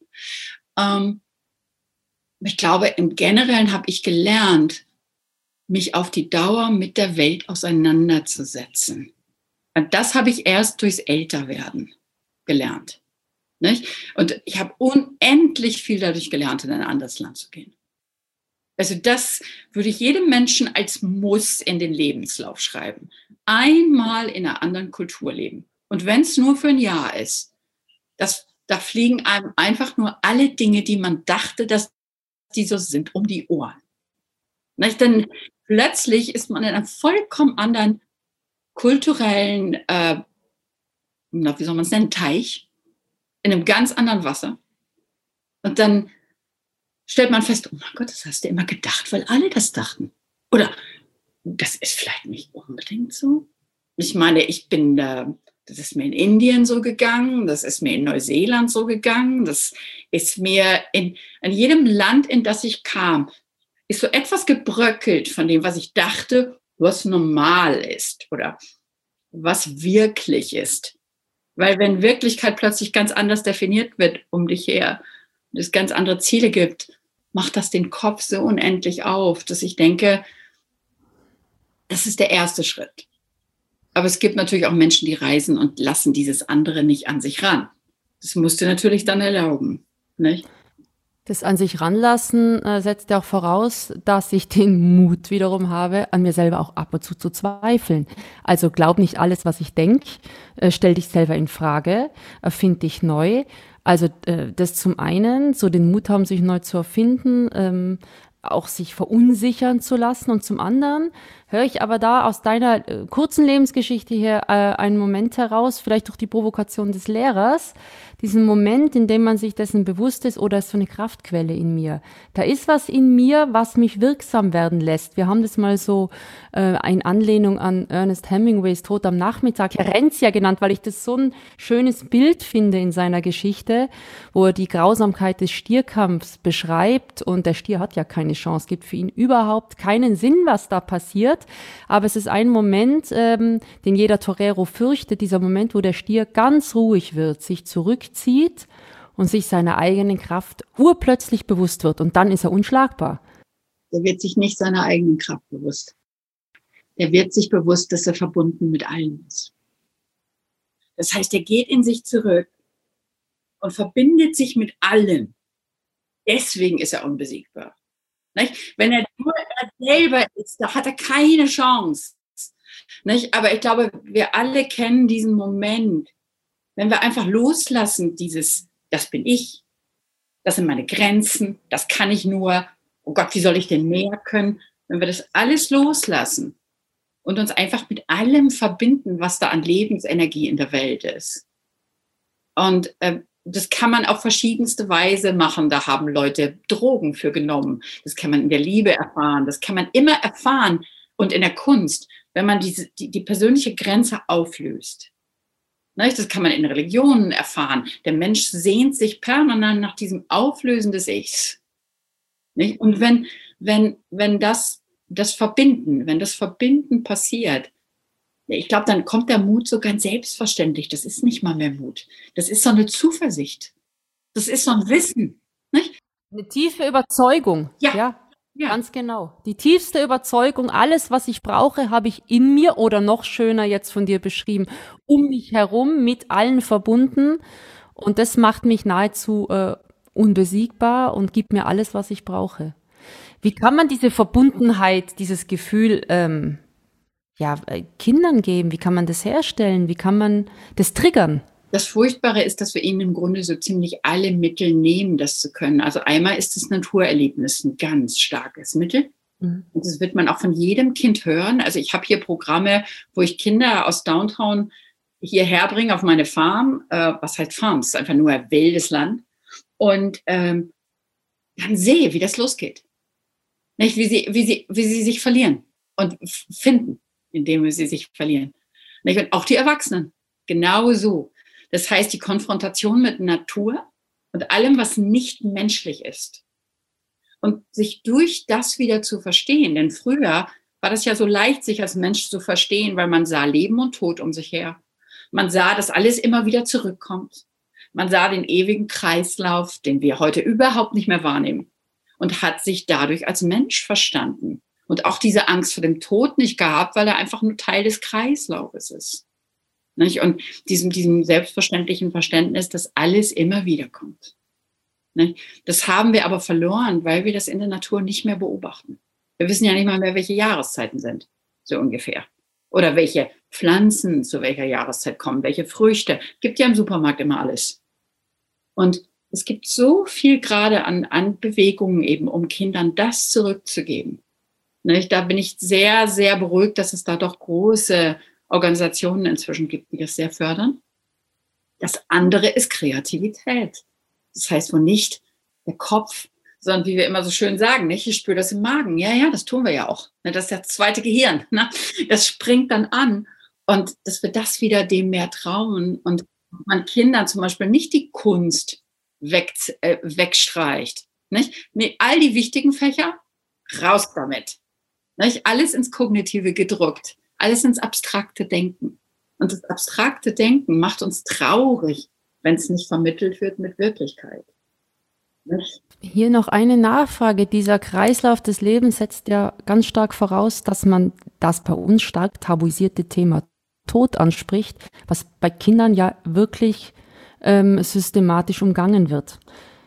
Speaker 3: Ich glaube, im Generellen habe ich gelernt, mich auf die Dauer mit der Welt auseinanderzusetzen. Und das habe ich erst durchs Älterwerden gelernt. Nicht? Und ich habe unendlich viel dadurch gelernt, in ein anderes Land zu gehen. Also das würde ich jedem Menschen als Muss in den Lebenslauf schreiben. Einmal in einer anderen Kultur leben. Und wenn es nur für ein Jahr ist, da fliegen einem einfach nur alle Dinge, die man dachte, dass die so sind, um die Ohren. Nicht? Denn plötzlich ist man in einem vollkommen anderen kulturellen, wie soll man es nennen, Teich, in einem ganz anderen Wasser. Und dann stellt man fest, oh mein Gott, das hast du immer gedacht, weil alle das dachten. Oder das ist vielleicht nicht unbedingt so. Ich meine, das ist mir in Indien so gegangen, das ist mir in Neuseeland so gegangen, das ist mir in jedem Land, in das ich kam, ist so etwas gebröckelt von dem, was ich dachte, was normal ist oder was wirklich ist. Weil wenn Wirklichkeit plötzlich ganz anders definiert wird um dich her und es ganz andere Ziele gibt, macht das den Kopf so unendlich auf, dass ich denke, das ist der erste Schritt. Aber es gibt natürlich auch Menschen, die reisen und lassen dieses andere nicht an sich ran. Das musst du natürlich dann erlauben, nicht?
Speaker 2: Das an sich ranlassen setzt ja auch voraus, dass ich den Mut wiederum habe, an mir selber auch ab und zu zweifeln. Also glaub nicht alles, was ich denke, stell dich selber in Frage, erfind dich neu. Also das zum einen, so den Mut haben, sich neu zu erfinden, auch sich verunsichern zu lassen. Und zum anderen höre ich aber da aus deiner kurzen Lebensgeschichte hier einen Moment heraus, vielleicht durch die Provokation des Lehrers, diesen Moment, in dem man sich dessen bewusst ist, oder ist so eine Kraftquelle in mir. Da ist was in mir, was mich wirksam werden lässt. Wir haben das mal so in Anlehnung an Ernest Hemingways Tod am Nachmittag, Herencia genannt, weil ich das so ein schönes Bild finde in seiner Geschichte, wo er die Grausamkeit des Stierkampfs beschreibt und der Stier hat ja keine Chance, gibt für ihn überhaupt keinen Sinn, was da passiert, aber es ist ein Moment, den jeder Torero fürchtet, dieser Moment, wo der Stier ganz ruhig wird, sich zurückzieht und sich seiner eigenen Kraft urplötzlich bewusst wird und dann ist er unschlagbar.
Speaker 3: Der wird sich nicht seiner eigenen Kraft bewusst. Der wird sich bewusst, dass er verbunden mit allen ist. Das heißt, er geht in sich zurück und verbindet sich mit allen. Deswegen ist er unbesiegbar. Nicht? Wenn er nur er selber ist, da hat er keine Chance. Nicht? Aber ich glaube, wir alle kennen diesen Moment, wenn wir einfach loslassen, das bin ich, das sind meine Grenzen, das kann ich nur, oh Gott, wie soll ich denn mehr können? Wenn wir das alles loslassen und uns einfach mit allem verbinden, was da an Lebensenergie in der Welt ist. Und das kann man auf verschiedenste Weise machen. Da haben Leute Drogen für genommen. Das kann man in der Liebe erfahren. Das kann man immer erfahren. Und in der Kunst, wenn man die persönliche Grenze auflöst, das kann man in Religionen erfahren, der Mensch sehnt sich permanent nach diesem Auflösen des Ichs. Und wenn das Verbinden passiert, ich glaube, dann kommt der Mut so ganz selbstverständlich. Das ist nicht mal mehr Mut. Das ist so eine Zuversicht. Das ist so ein Wissen. Nicht?
Speaker 2: Eine tiefe Überzeugung. Ja, ganz genau. Die tiefste Überzeugung, alles, was ich brauche, habe ich in mir oder noch schöner jetzt von dir beschrieben, um mich herum, mit allen verbunden. Und das macht mich nahezu unbesiegbar und gibt mir alles, was ich brauche. Wie kann man diese Verbundenheit, dieses Gefühl Kindern geben? Wie kann man das herstellen? Wie kann man das triggern?
Speaker 3: Das Furchtbare ist, dass wir ihnen im Grunde so ziemlich alle Mittel nehmen, das zu können. Also einmal ist das Naturerlebnis ein ganz starkes Mittel. Und das wird man auch von jedem Kind hören. Also ich habe hier Programme, wo ich Kinder aus Downtown hierher bringe auf meine Farm. Was heißt Farm? Es ist einfach nur ein wildes Land. Und dann sehe, wie das losgeht. Nicht? Wie sie sich verlieren und finden, indem sie sich verlieren. Nicht? Und auch die Erwachsenen. Genau so. Das heißt, die Konfrontation mit Natur und allem, was nicht menschlich ist. Und sich durch das wieder zu verstehen. Denn früher war das ja so leicht, sich als Mensch zu verstehen, weil man sah Leben und Tod um sich her. Man sah, dass alles immer wieder zurückkommt. Man sah den ewigen Kreislauf, den wir heute überhaupt nicht mehr wahrnehmen. Und hat sich dadurch als Mensch verstanden. Und auch diese Angst vor dem Tod nicht gehabt, weil er einfach nur Teil des Kreislaufes ist. Nicht? Und diesem selbstverständlichen Verständnis, dass alles immer wieder kommt. Nicht? Das haben wir aber verloren, weil wir das in der Natur nicht mehr beobachten. Wir wissen ja nicht mal mehr, welche Jahreszeiten sind, so ungefähr. Oder welche Pflanzen zu welcher Jahreszeit kommen, welche Früchte. Gibt ja im Supermarkt immer alles. Und es gibt so viel gerade an Bewegungen eben, um Kindern das zurückzugeben. Nicht? Da bin ich sehr, sehr beruhigt, dass es da doch große Organisationen inzwischen gibt, die das sehr fördern. Das andere ist Kreativität. Das heißt wohl nicht der Kopf, sondern wie wir immer so schön sagen, nicht? Ich spüre das im Magen. Ja, das tun wir ja auch. Das ist das zweite Gehirn. Das springt dann an. Und dass wir das wieder dem mehr trauen und man Kindern zum Beispiel nicht die Kunst wegstreicht. Nicht? Nee, all die wichtigen Fächer, raus damit. Nicht? Alles ins Kognitive gedrückt. Alles ins abstrakte Denken. Und das abstrakte Denken macht uns traurig, wenn es nicht vermittelt wird mit Wirklichkeit. Nicht?
Speaker 2: Hier noch eine Nachfrage. Dieser Kreislauf des Lebens setzt ja ganz stark voraus, dass man das bei uns stark tabuisierte Thema Tod anspricht, was bei Kindern ja wirklich systematisch umgangen wird.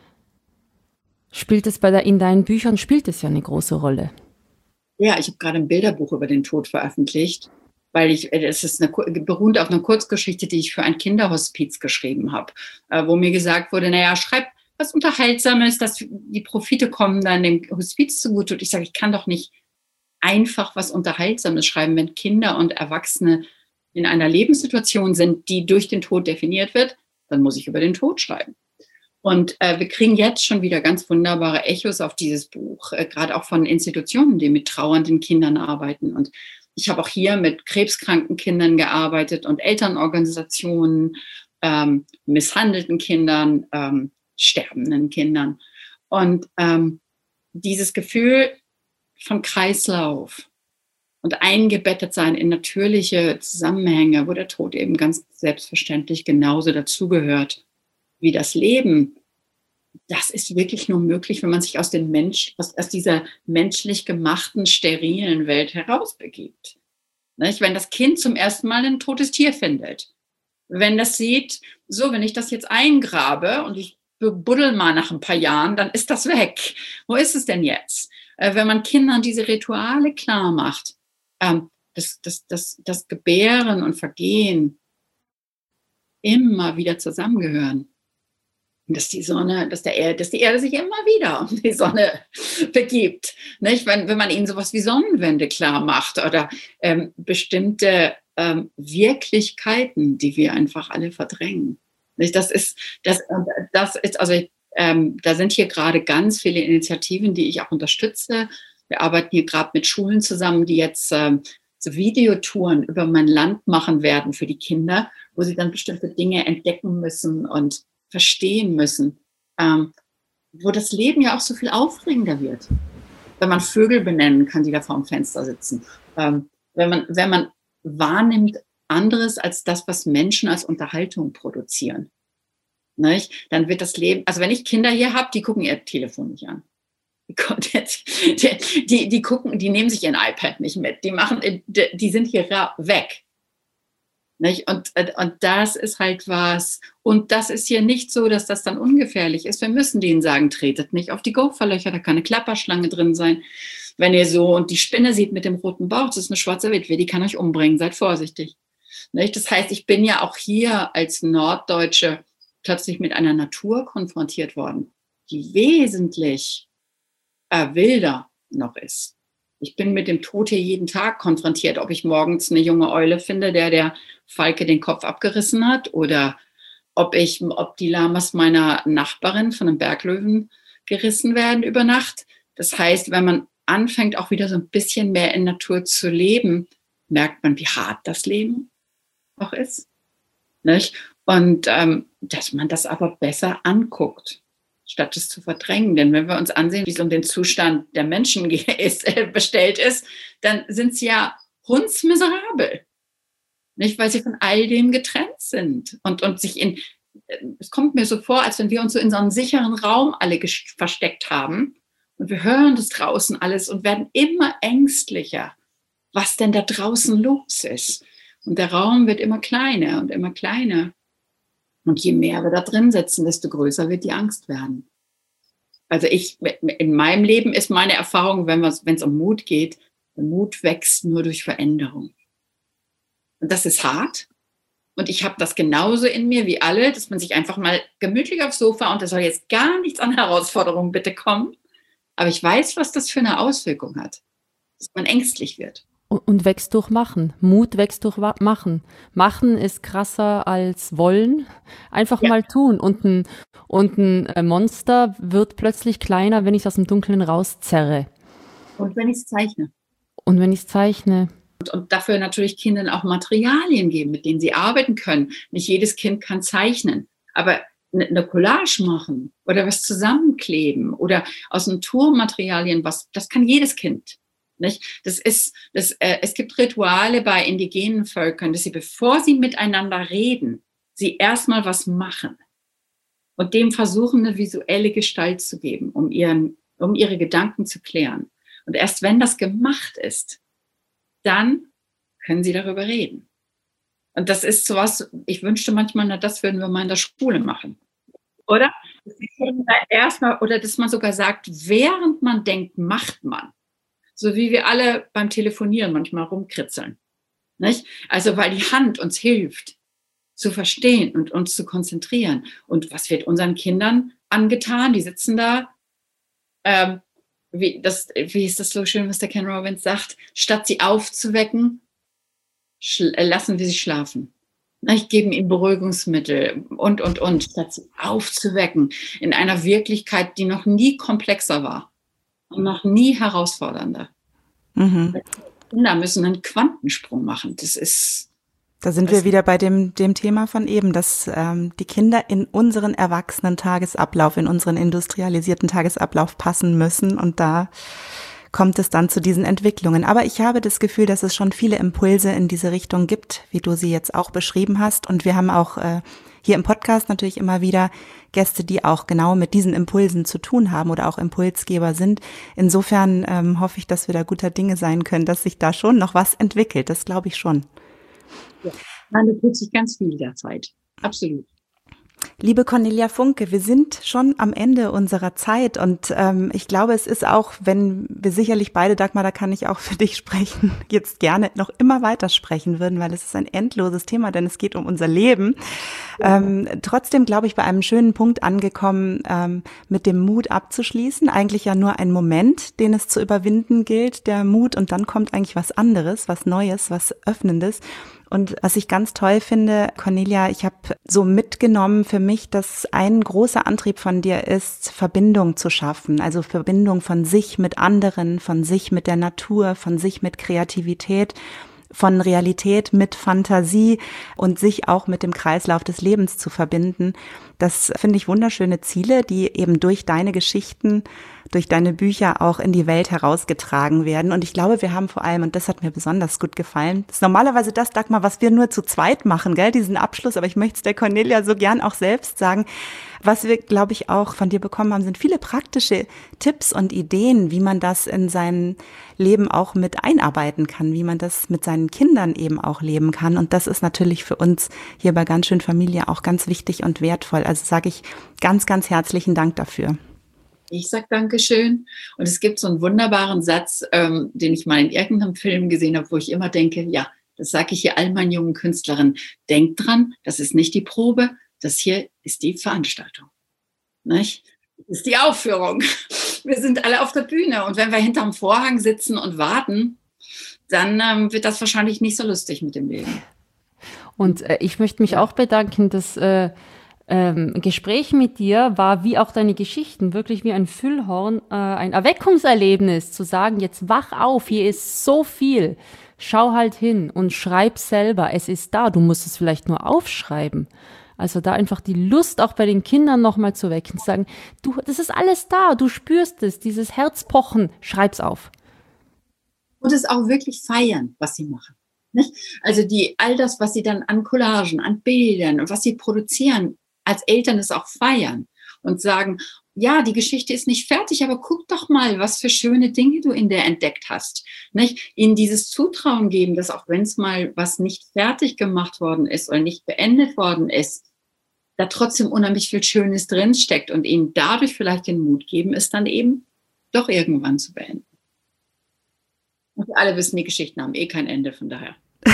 Speaker 2: In deinen Büchern spielt es ja eine große Rolle.
Speaker 3: Ja, ich habe gerade ein Bilderbuch über den Tod veröffentlicht, weil es ist beruht auf einer Kurzgeschichte, die ich für ein Kinderhospiz geschrieben habe, wo mir gesagt wurde, schreib was Unterhaltsames, dass die Profite kommen dann dem Hospiz zugute. Und ich sage, ich kann doch nicht einfach was Unterhaltsames schreiben, wenn Kinder und Erwachsene in einer Lebenssituation sind, die durch den Tod definiert wird, dann muss ich über den Tod schreiben. Und wir kriegen jetzt schon wieder ganz wunderbare Echos auf dieses Buch, gerade auch von Institutionen, die mit trauernden Kindern arbeiten. Und ich habe auch hier mit krebskranken Kindern gearbeitet und Elternorganisationen, misshandelten Kindern, sterbenden Kindern. Und dieses Gefühl von Kreislauf und eingebettet sein in natürliche Zusammenhänge, wo der Tod eben ganz selbstverständlich genauso dazugehört wie das Leben, das ist wirklich nur möglich, wenn man sich aus dieser menschlich gemachten, sterilen Welt herausbegibt. Nicht? Wenn das Kind zum ersten Mal ein totes Tier findet, wenn das sieht, so, wenn ich das jetzt eingrabe und ich buddel mal nach ein paar Jahren, dann ist das weg. Wo ist es denn jetzt? Wenn man Kindern diese Rituale klar macht, das Gebären und Vergehen immer wieder zusammengehören. Dass die Erde sich immer wieder um die Sonne begibt. Nicht? Wenn man ihnen sowas wie Sonnenwende klar macht oder bestimmte Wirklichkeiten, die wir einfach alle verdrängen. Nicht? Da sind hier gerade ganz viele Initiativen, die ich auch unterstütze, Wir arbeiten hier gerade mit Schulen zusammen, die jetzt so Videotouren über mein Land machen werden für die Kinder, wo sie dann bestimmte Dinge entdecken müssen und verstehen müssen, wo das Leben ja auch so viel aufregender wird. Wenn man Vögel benennen kann, die da vor dem Fenster sitzen. Wenn man wahrnimmt anderes als das, was Menschen als Unterhaltung produzieren. Nicht? Dann wird das Leben, also wenn ich Kinder hier habe, die gucken ihr Telefon nicht an. Die gucken, die nehmen sich ihren iPad nicht mit. Die sind hier weg. Nicht? Und das ist halt was. Und das ist hier nicht so, dass das dann ungefährlich ist. Wir müssen denen sagen, tretet nicht auf die Gopherlöcher, da kann eine Klapperschlange drin sein. Wenn ihr so, und die Spinne sieht mit dem roten Bauch, das ist eine schwarze Witwe, die kann euch umbringen, seid vorsichtig. Nicht? Das heißt, ich bin ja auch hier als Norddeutsche plötzlich mit einer Natur konfrontiert worden, die wesentlich wilder noch ist. Ich bin mit dem Tod hier jeden Tag konfrontiert, ob ich morgens eine junge Eule finde, der Falke den Kopf abgerissen hat, oder ob die Lamas meiner Nachbarin von einem Berglöwen gerissen werden über Nacht. Das heißt, wenn man anfängt, auch wieder so ein bisschen mehr in Natur zu leben, merkt man, wie hart das Leben auch ist. Nicht? Und dass man das aber besser anguckt, statt es zu verdrängen. Denn wenn wir uns ansehen, wie es um den Zustand der Menschen bestellt ist, dann sind sie ja hundsmiserabel. Nicht, weil sie von all dem getrennt sind. Und sich es kommt mir so vor, als wenn wir uns so in so einem sicheren Raum alle versteckt haben. Und wir hören das draußen alles und werden immer ängstlicher, was denn da draußen los ist. Und der Raum wird immer kleiner und immer kleiner. Und je mehr wir da drin sitzen, desto größer wird die Angst werden. Also in meinem Leben ist meine Erfahrung, wenn es um Mut geht, der Mut wächst nur durch Veränderung. Und das ist hart. Und ich habe das genauso in mir wie alle, dass man sich einfach mal gemütlich aufs Sofa, und da soll jetzt gar nichts an Herausforderungen bitte kommen. Aber ich weiß, was das für eine Auswirkung hat, dass man ängstlich wird.
Speaker 2: Und wächst durch Machen. Mut wächst durch Machen. Machen ist krasser als wollen. Einfach mal tun. Und ein Monster wird plötzlich kleiner, wenn ich es aus dem Dunkeln rauszerre.
Speaker 3: Und wenn ich es zeichne. Und dafür natürlich Kindern auch Materialien geben, mit denen sie arbeiten können. Nicht jedes Kind kann zeichnen. Aber eine Collage machen oder was zusammenkleben oder aus Naturmaterialien, das kann jedes Kind. Nicht? Es gibt Rituale bei indigenen Völkern, dass sie, bevor sie miteinander reden, sie erstmal was machen und dem versuchen, eine visuelle Gestalt zu geben, um ihre Gedanken zu klären. Und erst wenn das gemacht ist, dann können sie darüber reden. Und das ist sowas, ich wünschte manchmal, das würden wir mal in der Schule machen. Oder? Oder dass man sogar sagt, während man denkt, macht man. So wie wir alle beim Telefonieren manchmal rumkritzeln. Nicht? Also weil die Hand uns hilft, zu verstehen und uns zu konzentrieren. Und was wird unseren Kindern angetan? Die sitzen da, wie ist das so schön, was der Ken Robbins sagt, statt sie aufzuwecken, lassen wir sie schlafen. Ich gebe ihnen Beruhigungsmittel und, statt sie aufzuwecken in einer Wirklichkeit, die noch nie komplexer war. Und noch nie herausfordernder. Mhm. Kinder müssen einen Quantensprung machen.
Speaker 1: Da sind wir wieder bei dem Thema von eben, dass die Kinder in unseren erwachsenen Tagesablauf, in unseren industrialisierten Tagesablauf passen müssen. Und da kommt es dann zu diesen Entwicklungen. Aber ich habe das Gefühl, dass es schon viele Impulse in diese Richtung gibt, wie du sie jetzt auch beschrieben hast. Und wir haben auch hier im Podcast natürlich immer wieder Gäste, die auch genau mit diesen Impulsen zu tun haben oder auch Impulsgeber sind. Insofern hoffe ich, dass wir da guter Dinge sein können, dass sich da schon noch was entwickelt. Das glaube ich schon.
Speaker 3: Ja, da tut sich ganz viel derzeit. Absolut.
Speaker 1: Liebe Cornelia Funke, wir sind schon am Ende unserer Zeit und ich glaube, es ist auch, wenn wir sicherlich beide, Dagmar, da kann ich auch für dich sprechen, jetzt gerne noch immer weiter sprechen würden, weil es ist ein endloses Thema, denn es geht um unser Leben. Trotzdem, glaube ich, bei einem schönen Punkt angekommen, mit dem Mut abzuschließen. Eigentlich ja nur ein Moment, den es zu überwinden gilt, der Mut, und dann kommt eigentlich was anderes, was Neues, was Öffnendes. Und was ich ganz toll finde, Cornelia, ich habe so mitgenommen für mich, dass ein großer Antrieb von dir ist, Verbindung zu schaffen. Also Verbindung von sich mit anderen, von sich mit der Natur, von sich mit Kreativität, von Realität mit Fantasie und sich auch mit dem Kreislauf des Lebens zu verbinden. Das finde ich wunderschöne Ziele, die eben durch deine Geschichten, durch deine Bücher auch in die Welt herausgetragen werden. Und ich glaube, wir haben vor allem, und das hat mir besonders gut gefallen, das ist normalerweise das, Dagmar, was wir nur zu zweit machen, gell, diesen Abschluss, aber ich möchte es der Cornelia so gern auch selbst sagen. Was wir, glaube ich, auch von dir bekommen haben, sind viele praktische Tipps und Ideen, wie man das in sein Leben auch mit einarbeiten kann, wie man das mit seinen Kindern eben auch leben kann. Und das ist natürlich für uns hier bei Ganz schön Familie auch ganz wichtig und wertvoll. Also sage ich ganz, ganz herzlichen Dank dafür.
Speaker 3: Ich sage Dankeschön. Und es gibt so einen wunderbaren Satz, den ich mal in irgendeinem Film gesehen habe, wo ich immer denke, ja, das sage ich hier all meinen jungen Künstlerinnen. Denkt dran, das ist nicht die Probe, das hier ist die Veranstaltung. Nicht? Das ist die Aufführung. Wir sind alle auf der Bühne. Und wenn wir hinterm Vorhang sitzen und warten, dann wird das wahrscheinlich nicht so lustig mit dem Leben.
Speaker 2: Und ich möchte mich auch bedanken, dass Gespräch mit dir war, wie auch deine Geschichten, wirklich wie ein Füllhorn, ein Erweckungserlebnis, zu sagen, jetzt wach auf, hier ist so viel, schau halt hin und schreib selber, es ist da, du musst es vielleicht nur aufschreiben. Also da einfach die Lust auch bei den Kindern nochmal zu wecken, zu sagen, du, das ist alles da, du spürst es, dieses Herzpochen, schreib's auf.
Speaker 3: Und es auch wirklich feiern, was sie machen. Nicht? Also all das, was sie dann an Collagen, an Bildern und was sie produzieren, als Eltern es auch feiern und sagen, ja, die Geschichte ist nicht fertig, aber guck doch mal, was für schöne Dinge du in der entdeckt hast. Nicht? Ihnen dieses Zutrauen geben, dass auch wenn es mal was nicht fertig gemacht worden ist oder nicht beendet worden ist, da trotzdem unheimlich viel Schönes drinsteckt und ihnen dadurch vielleicht den Mut geben, es dann eben doch irgendwann zu beenden. Und wir alle wissen, die Geschichten haben kein Ende, von daher.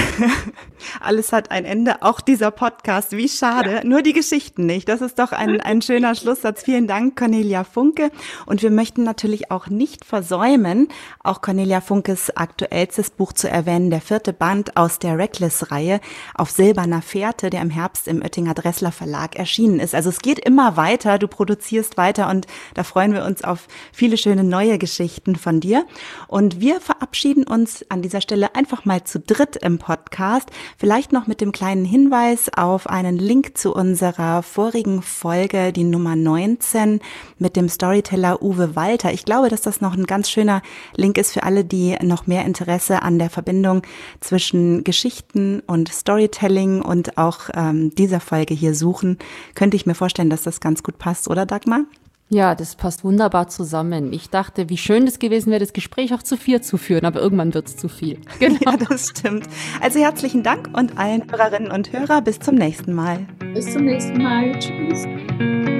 Speaker 1: Alles hat ein Ende, auch dieser Podcast. Wie schade, ja. Nur die Geschichten nicht. Das ist doch ein schöner Schlusssatz. Vielen Dank, Cornelia Funke. Und wir möchten natürlich auch nicht versäumen, auch Cornelia Funkes aktuellstes Buch zu erwähnen, der 4. Band aus der Reckless-Reihe auf silberner Fährte, der im Herbst im Oettinger Dressler Verlag erschienen ist. Also es geht immer weiter, du produzierst weiter und da freuen wir uns auf viele schöne neue Geschichten von dir. Und wir verabschieden uns an dieser Stelle einfach mal zu dritt im Podcast. Vielleicht noch mit dem kleinen Hinweis auf einen Link zu unserer vorigen Folge, die Nummer 19, mit dem Storyteller Uwe Walter. Ich glaube, dass das noch ein ganz schöner Link ist für alle, die noch mehr Interesse an der Verbindung zwischen Geschichten und Storytelling und auch dieser Folge hier suchen. Könnte ich mir vorstellen, dass das ganz gut passt, oder Dagmar?
Speaker 2: Ja, das passt wunderbar zusammen. Ich dachte, wie schön das gewesen wäre, das Gespräch auch zu 4 zu führen, aber irgendwann wird es zu viel.
Speaker 1: Genau. Ja, das stimmt. Also herzlichen Dank und allen Hörerinnen und Hörer bis zum nächsten Mal.
Speaker 3: Bis zum nächsten Mal. Tschüss.